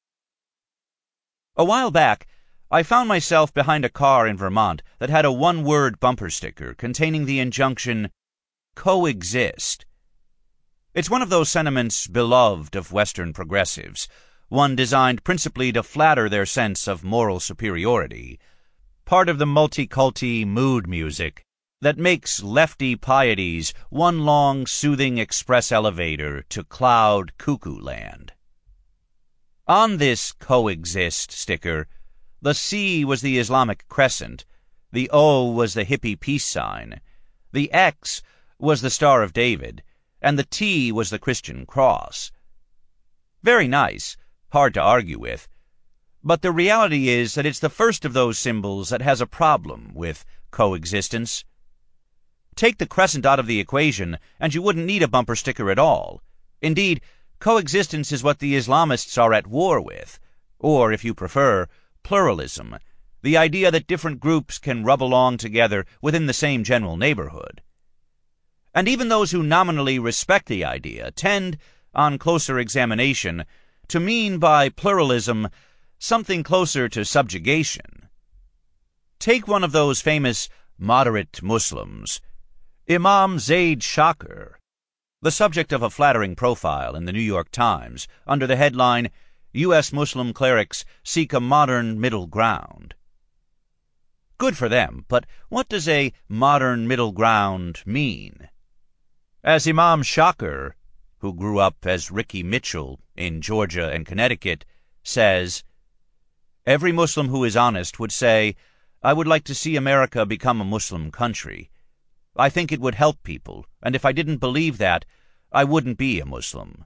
A while back, I found myself behind a car in Vermont that had a one-word bumper sticker containing the injunction, "Coexist." It's one of those sentiments beloved of Western progressives, one designed principally to flatter their sense of moral superiority, part of the multi-culti mood music that makes lefty pieties one long soothing express elevator to cloud cuckoo land. On this "Coexist" sticker, the C was the Islamic crescent, the O was the hippie peace sign, the X was the Star of David, and the T was the Christian cross. Very nice, hard to argue with, but the reality is that it's the first of those symbols that has a problem with coexistence. Take the crescent out of the equation, and you wouldn't need a bumper sticker at all. Indeed, coexistence is what the Islamists are at war with, or, if you prefer, pluralism, the idea that different groups can rub along together within the same general neighborhood. And even those who nominally respect the idea tend, on closer examination, to mean by pluralism something closer to subjugation. Take one of those famous moderate Muslims, Imam Zaid Shakir, the subject of a flattering profile in the New York Times under the headline, U S Muslim Clerics Seek a Modern Middle Ground. Good for them, but what does a modern middle ground mean? As Imam Shakir, who grew up as Ricky Mitchell in Georgia and Connecticut, says, every Muslim who is honest would say, I would like to see America become a Muslim country. I think it would help people, and if I didn't believe that, I wouldn't be a Muslim.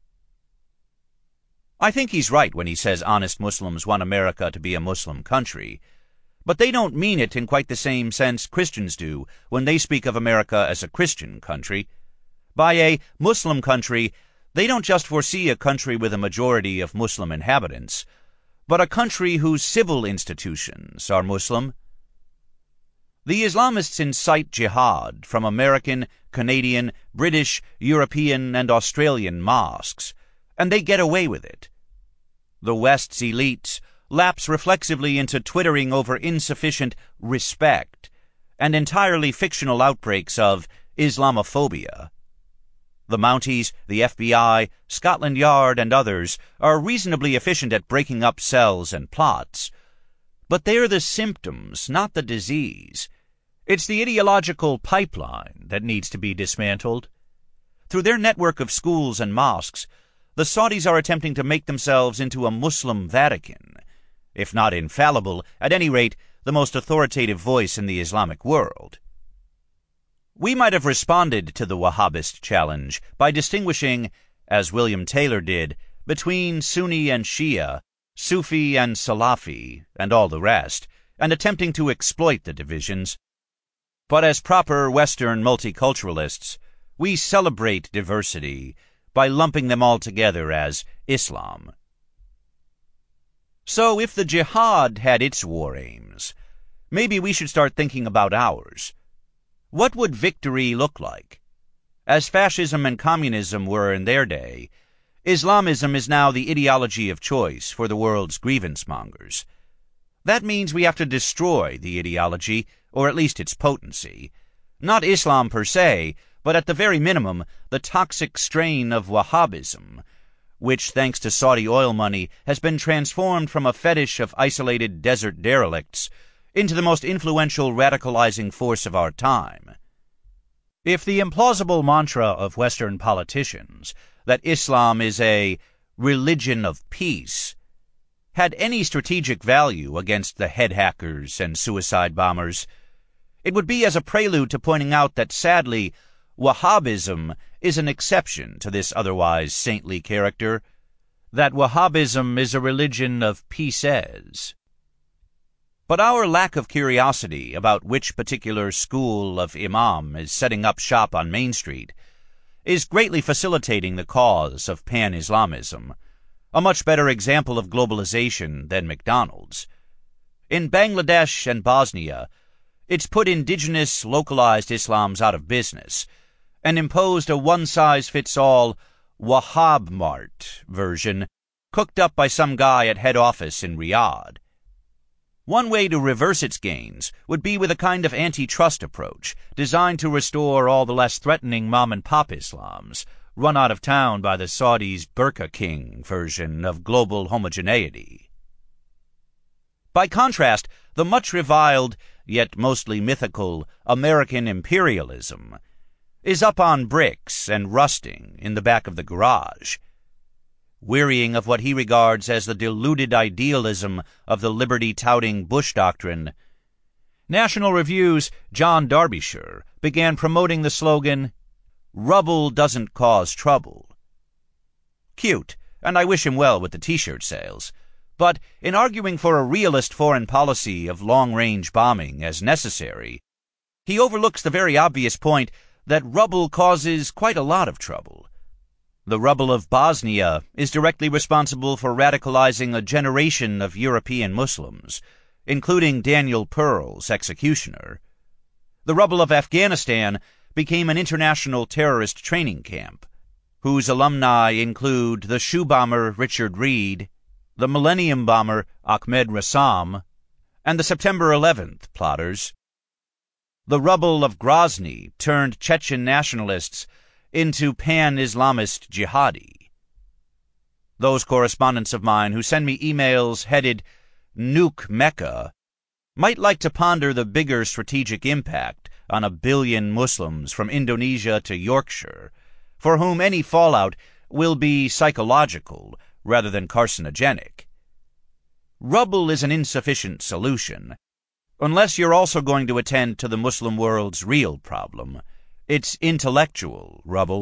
I think he's right when he says honest Muslims want America to be a Muslim country, but they don't mean it in quite the same sense Christians do when they speak of America as a Christian country. By a Muslim country, they don't just foresee a country with a majority of Muslim inhabitants, but a country whose civil institutions are Muslim. The Islamists incite jihad from American, Canadian, British, European, and Australian mosques, and they get away with it. The West's elites lapse reflexively into twittering over insufficient respect and entirely fictional outbreaks of Islamophobia. The Mounties, the F B I, Scotland Yard, and others are reasonably efficient at breaking up cells and plots, but they're the symptoms, not the disease. It's the ideological pipeline that needs to be dismantled. Through their network of schools and mosques, the Saudis are attempting to make themselves into a Muslim Vatican, if not infallible, at any rate, the most authoritative voice in the Islamic world. We might have responded to the Wahhabist challenge by distinguishing, as William Taylor did, between Sunni and Shia, Sufi and Salafi, and all the rest, and attempting to exploit the divisions. But as proper Western multiculturalists, we celebrate diversity by lumping them all together as Islam. So if the jihad had its war aims, maybe we should start thinking about ours. What would victory look like? As fascism and communism were in their day, Islamism is now the ideology of choice for the world's grievance mongers. That means we have to destroy the ideology, or at least its potency. Not Islam per se, but at the very minimum, the toxic strain of Wahhabism, which, thanks to Saudi oil money, has been transformed from a fetish of isolated desert derelicts into the most influential radicalizing force of our time. If the implausible mantra of Western politicians, that Islam is a religion of peace, had any strategic value against the head hackers and suicide bombers, it would be as a prelude to pointing out that, sadly, Wahhabism is an exception to this otherwise saintly character, that Wahhabism is a religion of pieces. But our lack of curiosity about which particular school of imam is setting up shop on Main Street is greatly facilitating the cause of pan-Islamism, a much better example of globalization than McDonald's. In Bangladesh and Bosnia, it's put indigenous, localized Islams out of business and imposed a one-size-fits-all Wahhab Mart version cooked up by some guy at head office in Riyadh. One way to reverse its gains would be with a kind of antitrust approach designed to restore all the less threatening mom-and-pop Islams, run out of town by the Saudis' Burqa King version of global homogeneity. By contrast, the much-reviled, yet mostly mythical, American imperialism is up on bricks and rusting in the back of the garage, wearying of what he regards as the deluded idealism of the liberty-touting Bush doctrine. National Review's John Derbyshire began promoting the slogan, "Rubble doesn't cause trouble." Cute, and I wish him well with the t-shirt sales. But in arguing for a realist foreign policy of long-range bombing as necessary, he overlooks the very obvious point that rubble causes quite a lot of trouble. The rubble of Bosnia is directly responsible for radicalizing a generation of European Muslims, including Daniel Pearl's executioner. The rubble of Afghanistan became an international terrorist training camp, whose alumni include the shoe bomber Richard Reed, the Millennium Bomber Ahmed Rassam, and the September eleventh plotters. The rubble of Grozny turned Chechen nationalists into pan-Islamist jihadi. Those correspondents of mine who send me emails headed Nuke Mecca might like to ponder the bigger strategic impact on a billion Muslims from Indonesia to Yorkshire, for whom any fallout will be psychological rather than carcinogenic. Rubble is an insufficient solution, unless you're also going to attend to the Muslim world's real problem, its intellectual rubble.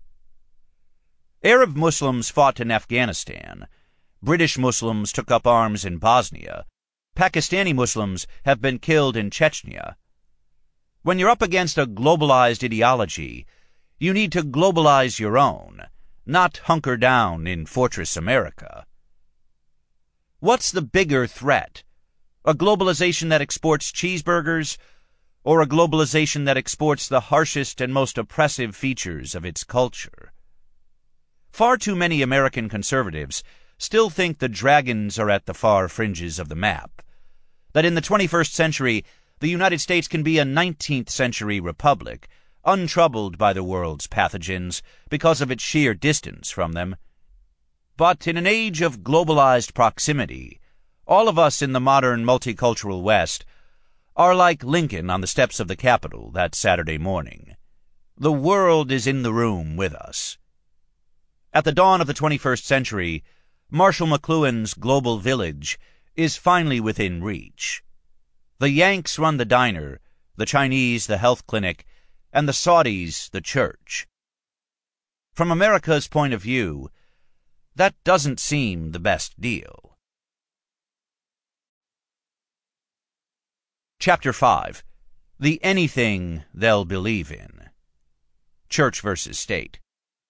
Arab Muslims fought in Afghanistan. British Muslims took up arms in Bosnia. Pakistani Muslims have been killed in Chechnya. When you're up against a globalized ideology, you need to globalize your own, not hunker down in Fortress America. What's the bigger threat? A globalization that exports cheeseburgers, or a globalization that exports the harshest and most oppressive features of its culture? Far too many American conservatives still think the dragons are at the far fringes of the map, that in the twenty-first century the United States can be a nineteenth century republic, untroubled by the world's pathogens because of its sheer distance from them. But in an age of globalized proximity, all of us in the modern multicultural West are like Lincoln on the steps of the Capitol that Saturday morning. The world is in the room with us. At the dawn of the twenty-first century, Marshall McLuhan's global village is finally within reach. The Yanks run the diner, the Chinese the health clinic, and the Saudis the church. From America's point of view, that doesn't seem the best deal. Chapter five. The Anything They'll Believe In. Church versus State.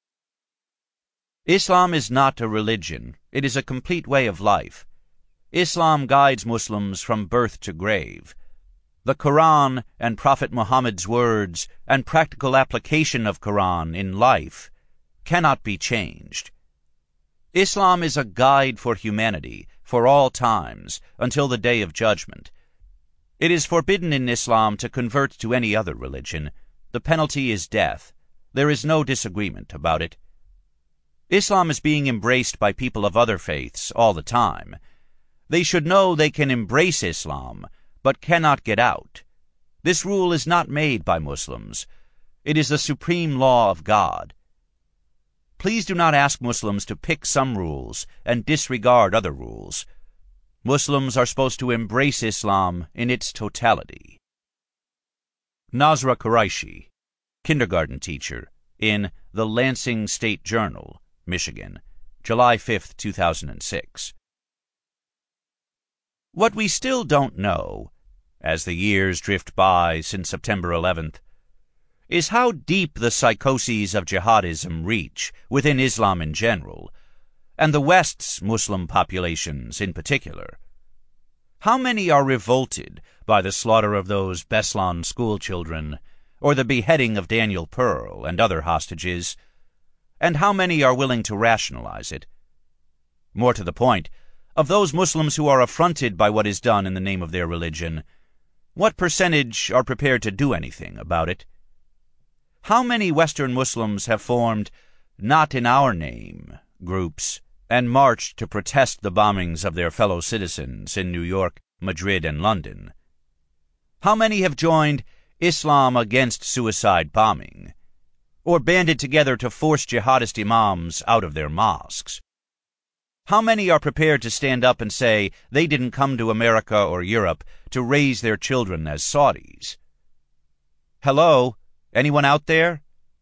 Islam is not a religion. It is a complete way of life. Islam guides Muslims from birth to grave. The Quran and Prophet Muhammad's words and practical application of Quran in life cannot be changed. Islam is a guide for humanity for all times until the Day of Judgment. It is forbidden in Islam to convert to any other religion. The penalty is death. There is no disagreement about it. Islam is being embraced by people of other faiths all the time. They should know they can embrace Islam, but cannot get out. This rule is not made by Muslims. It is the supreme law of God. Please do not ask Muslims to pick some rules and disregard other rules. Muslims are supposed to embrace Islam in its totality. Nasra Qureshi, kindergarten teacher, in the Lansing State Journal, Michigan, July fifth, two thousand six. What we still don't know, as the years drift by since September eleventh, is how deep the psychoses of jihadism reach within Islam in general, and the West's Muslim populations in particular. How many are revolted by the slaughter of those Beslan schoolchildren, or the beheading of Daniel Pearl and other hostages, and how many are willing to rationalize it? More to the point, of those Muslims who are affronted by what is done in the name of their religion, what percentage are prepared to do anything about it? How many Western Muslims have formed "not in our name" groups and marched to protest the bombings of their fellow citizens in New York, Madrid, and London? How many have joined Islam Against Suicide Bombing, or banded together to force jihadist imams out of their mosques? How many are prepared to stand up and say they didn't come to America or Europe to raise their children as Saudis? Hello? Anyone out there?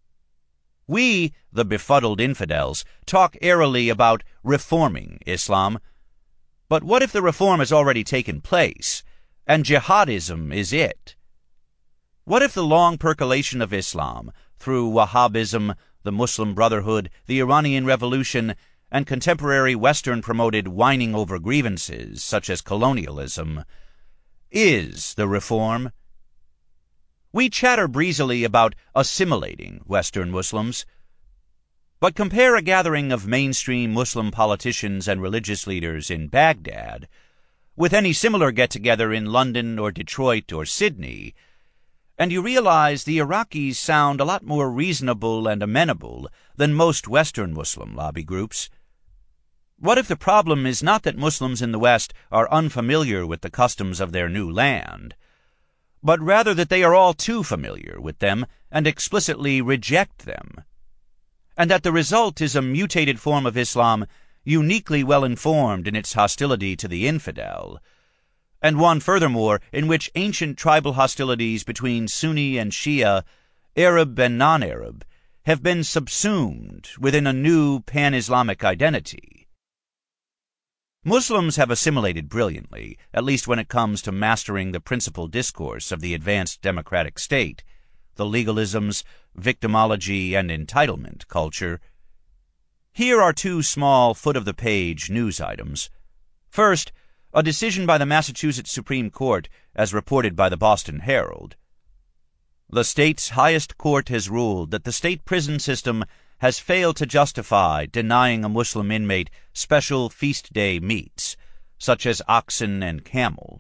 We, the befuddled infidels, talk airily about reforming Islam. But what if the reform has already taken place, and jihadism is it? What if the long percolation of Islam, through Wahhabism, the Muslim Brotherhood, the Iranian Revolution, and contemporary Western-promoted whining over grievances such as colonialism, is the reform? We chatter breezily about assimilating Western Muslims, but compare a gathering of mainstream Muslim politicians and religious leaders in Baghdad with any similar get-together in London or Detroit or Sydney, and you realize the Iraqis sound a lot more reasonable and amenable than most Western Muslim lobby groups. What if the problem is not that Muslims in the West are unfamiliar with the customs of their new land, but rather that they are all too familiar with them and explicitly reject them, and that the result is a mutated form of Islam uniquely well-informed in its hostility to the infidel, and one furthermore in which ancient tribal hostilities between Sunni and Shia, Arab and non-Arab, have been subsumed within a new pan-Islamic identity. Muslims have assimilated brilliantly, at least when it comes to mastering the principal discourse of the advanced democratic state, the legalisms, victimology, and entitlement culture. Here are two small foot-of-the-page news items. First, a decision by the Massachusetts Supreme Court, as reported by the Boston Herald. The state's highest court has ruled that the state prison system has failed to justify denying a Muslim inmate special feast day meats, such as oxen and camel.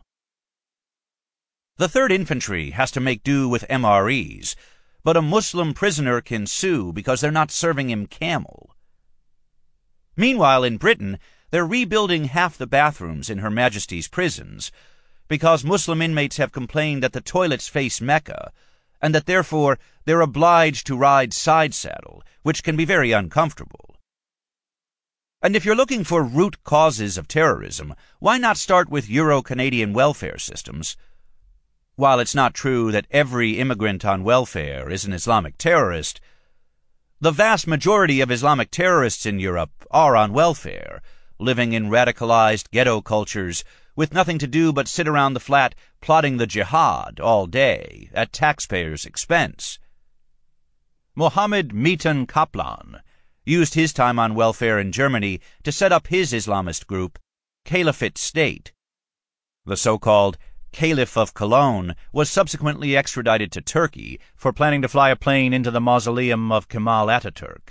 The third Infantry has to make do with M R Es, but a Muslim prisoner can sue because they're not serving him camel. Meanwhile, in Britain, they're rebuilding half the bathrooms in Her Majesty's prisons because Muslim inmates have complained that the toilets face Mecca, and that therefore they're obliged to ride side saddle, which can be very uncomfortable. And if you're looking for root causes of terrorism, why not start with Euro-Canadian welfare systems? While it's not true that every immigrant on welfare is an Islamic terrorist, the vast majority of Islamic terrorists in Europe are on welfare, living in radicalized ghetto cultures with nothing to do but sit around the flat plotting the jihad all day at taxpayers' expense. Mohammed Metin Kaplan used his time on welfare in Germany to set up his Islamist group, Caliphate State. The so-called Caliph of Cologne was subsequently extradited to Turkey for planning to fly a plane into the mausoleum of Kemal Ataturk.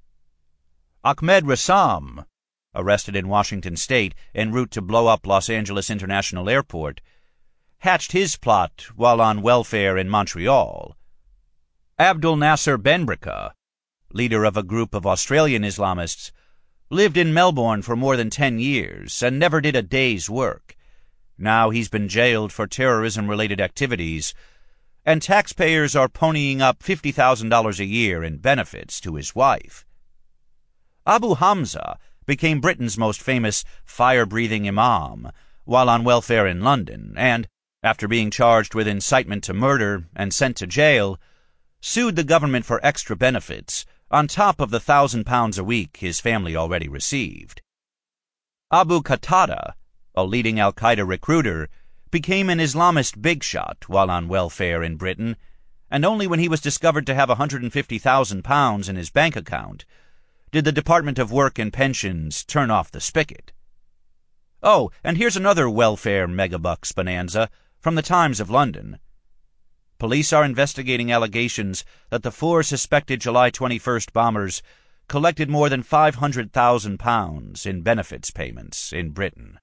Ahmed Rassam, arrested in Washington state en route to blow up Los Angeles International Airport, hatched his plot while on welfare in Montreal. Abdul Nasser Benbrika, leader of a group of Australian Islamists, lived in Melbourne for more than ten years and never did a day's work. Now he's been jailed for terrorism-related activities, and taxpayers are ponying up fifty thousand dollars a year in benefits to his wife. Abu Hamza became Britain's most famous fire-breathing imam while on welfare in London, and, after being charged with incitement to murder and sent to jail, sued the government for extra benefits on top of the thousand pounds a week his family already received. Abu Qatada, a leading al-Qaeda recruiter, became an Islamist big shot while on welfare in Britain, and only when he was discovered to have one hundred fifty thousand pounds in his bank account did the Department of Work and Pensions turn off the spigot. Oh, and here's another welfare megabucks bonanza from the Times of London. Police are investigating allegations that the four suspected July twenty-first bombers collected more than five hundred thousand pounds in benefits payments in Britain.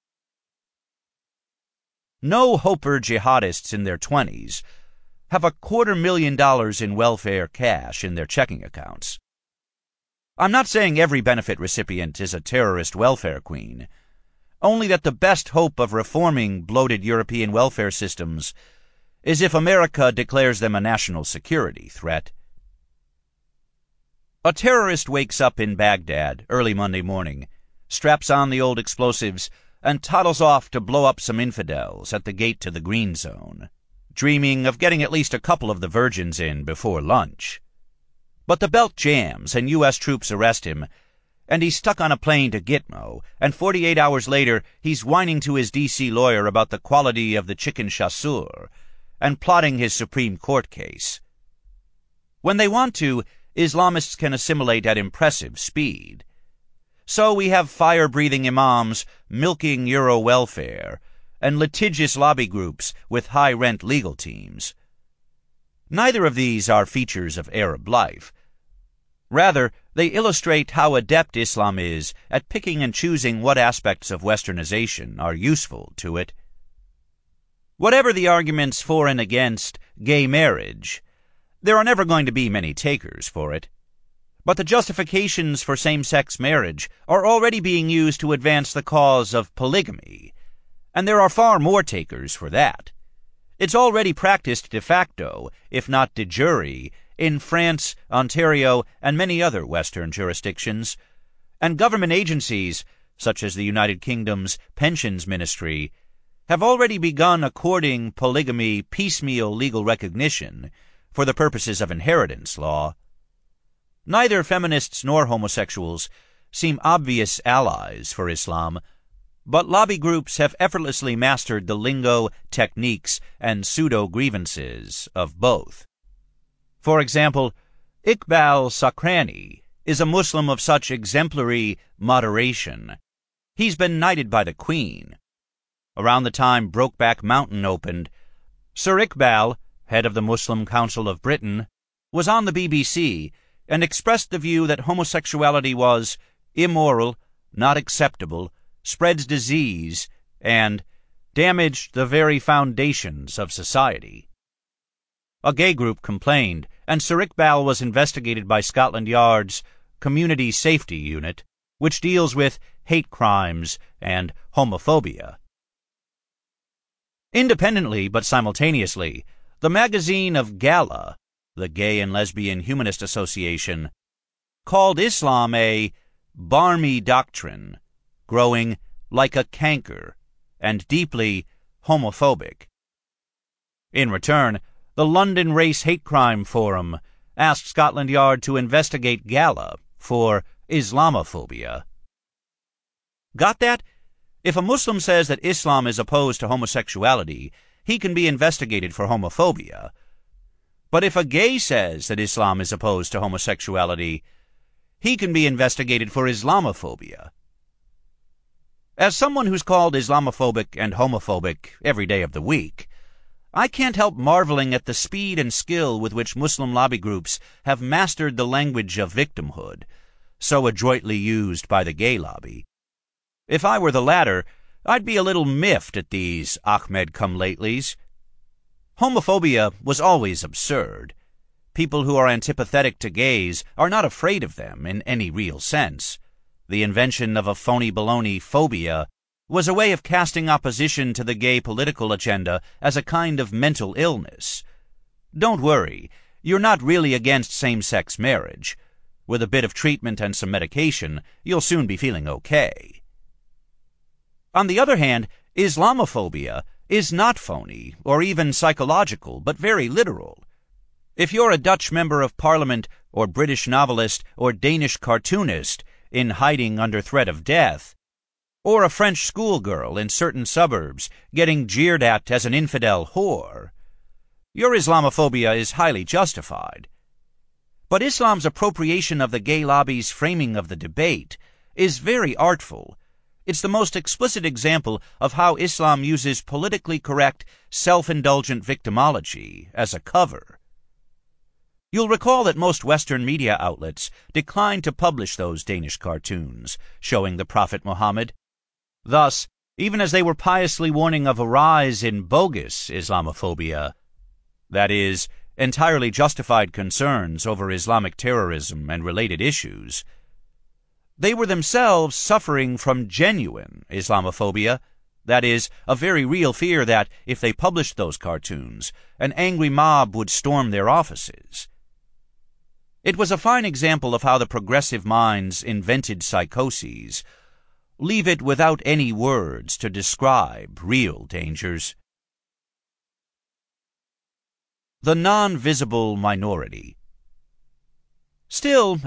No-hoper jihadists in their twenties have a quarter million dollars in welfare cash in their checking accounts. I'm not saying every benefit recipient is a terrorist welfare queen, only that the best hope of reforming bloated European welfare systems is if America declares them a national security threat. A terrorist wakes up in Baghdad early Monday morning, straps on the old explosives, and toddles off to blow up some infidels at the gate to the green zone, dreaming of getting at least a couple of the virgins in before lunch. But the belt jams and U S troops arrest him, and he's stuck on a plane to Gitmo, and forty-eight hours later he's whining to his D C lawyer about the quality of the chicken chasseur and plotting his Supreme Court case. When they want to, Islamists can assimilate at impressive speed. So we have fire-breathing imams milking Euro welfare and litigious lobby groups with high-rent legal teams. Neither of these are features of Arab life. Rather, they illustrate how adept Islam is at picking and choosing what aspects of westernization are useful to it. Whatever the arguments for and against gay marriage, there are never going to be many takers for it. But the justifications for same-sex marriage are already being used to advance the cause of polygamy, and there are far more takers for that. It's already practiced de facto, if not de jure, in France, Ontario, and many other Western jurisdictions, and government agencies, such as the United Kingdom's Pensions Ministry, have already begun according polygamy piecemeal legal recognition for the purposes of inheritance law. Neither feminists nor homosexuals seem obvious allies for Islam, but lobby groups have effortlessly mastered the lingo, techniques, and pseudo-grievances of both. For example, Iqbal Sakrani is a Muslim of such exemplary moderation. He's been knighted by the Queen. Around the time Brokeback Mountain opened, Sir Iqbal, head of the Muslim Council of Britain, was on the B B C and expressed the view that homosexuality was immoral, not acceptable, spreads disease, and damaged the very foundations of society. A gay group complained, and Sir Iqbal was investigated by Scotland Yard's Community Safety Unit, which deals with hate crimes and homophobia. Independently but simultaneously, the magazine of Gala, the Gay and Lesbian Humanist Association, called Islam a barmy doctrine, growing like a canker and deeply homophobic. In return, the London Race Hate Crime Forum asked Scotland Yard to investigate Gala for Islamophobia. Got that? If a Muslim says that Islam is opposed to homosexuality, he can be investigated for homophobia. But if a gay says that Islam is opposed to homosexuality, he can be investigated for Islamophobia. As someone who's called Islamophobic and homophobic every day of the week, I can't help marveling at the speed and skill with which Muslim lobby groups have mastered the language of victimhood, so adroitly used by the gay lobby. If I were the latter, I'd be a little miffed at these Ahmed come-latelys. Homophobia was always absurd. People who are antipathetic to gays are not afraid of them in any real sense. The invention of a phony baloney phobia was a way of casting opposition to the gay political agenda as a kind of mental illness. Don't worry, you're not really against same-sex marriage. With a bit of treatment and some medication, you'll soon be feeling okay. On the other hand, Islamophobia is not phony or even psychological, but very literal. If you're a Dutch member of Parliament or British novelist or Danish cartoonist in hiding under threat of death, or a French schoolgirl in certain suburbs getting jeered at as an infidel whore, your Islamophobia is highly justified. But Islam's appropriation of the gay lobby's framing of the debate is very artful. It's the most explicit example of how Islam uses politically correct, self-indulgent victimology as a cover. You'll recall that most Western media outlets declined to publish those Danish cartoons showing the Prophet Muhammad. Thus, even as they were piously warning of a rise in bogus Islamophobia, that is, entirely justified concerns over Islamic terrorism and related issues, they were themselves suffering from genuine Islamophobia, that is, a very real fear that, if they published those cartoons, an angry mob would storm their offices. It was a fine example of how the progressive minds invented psychoses, leave it without any words to describe real dangers. The non-visible minority. Still,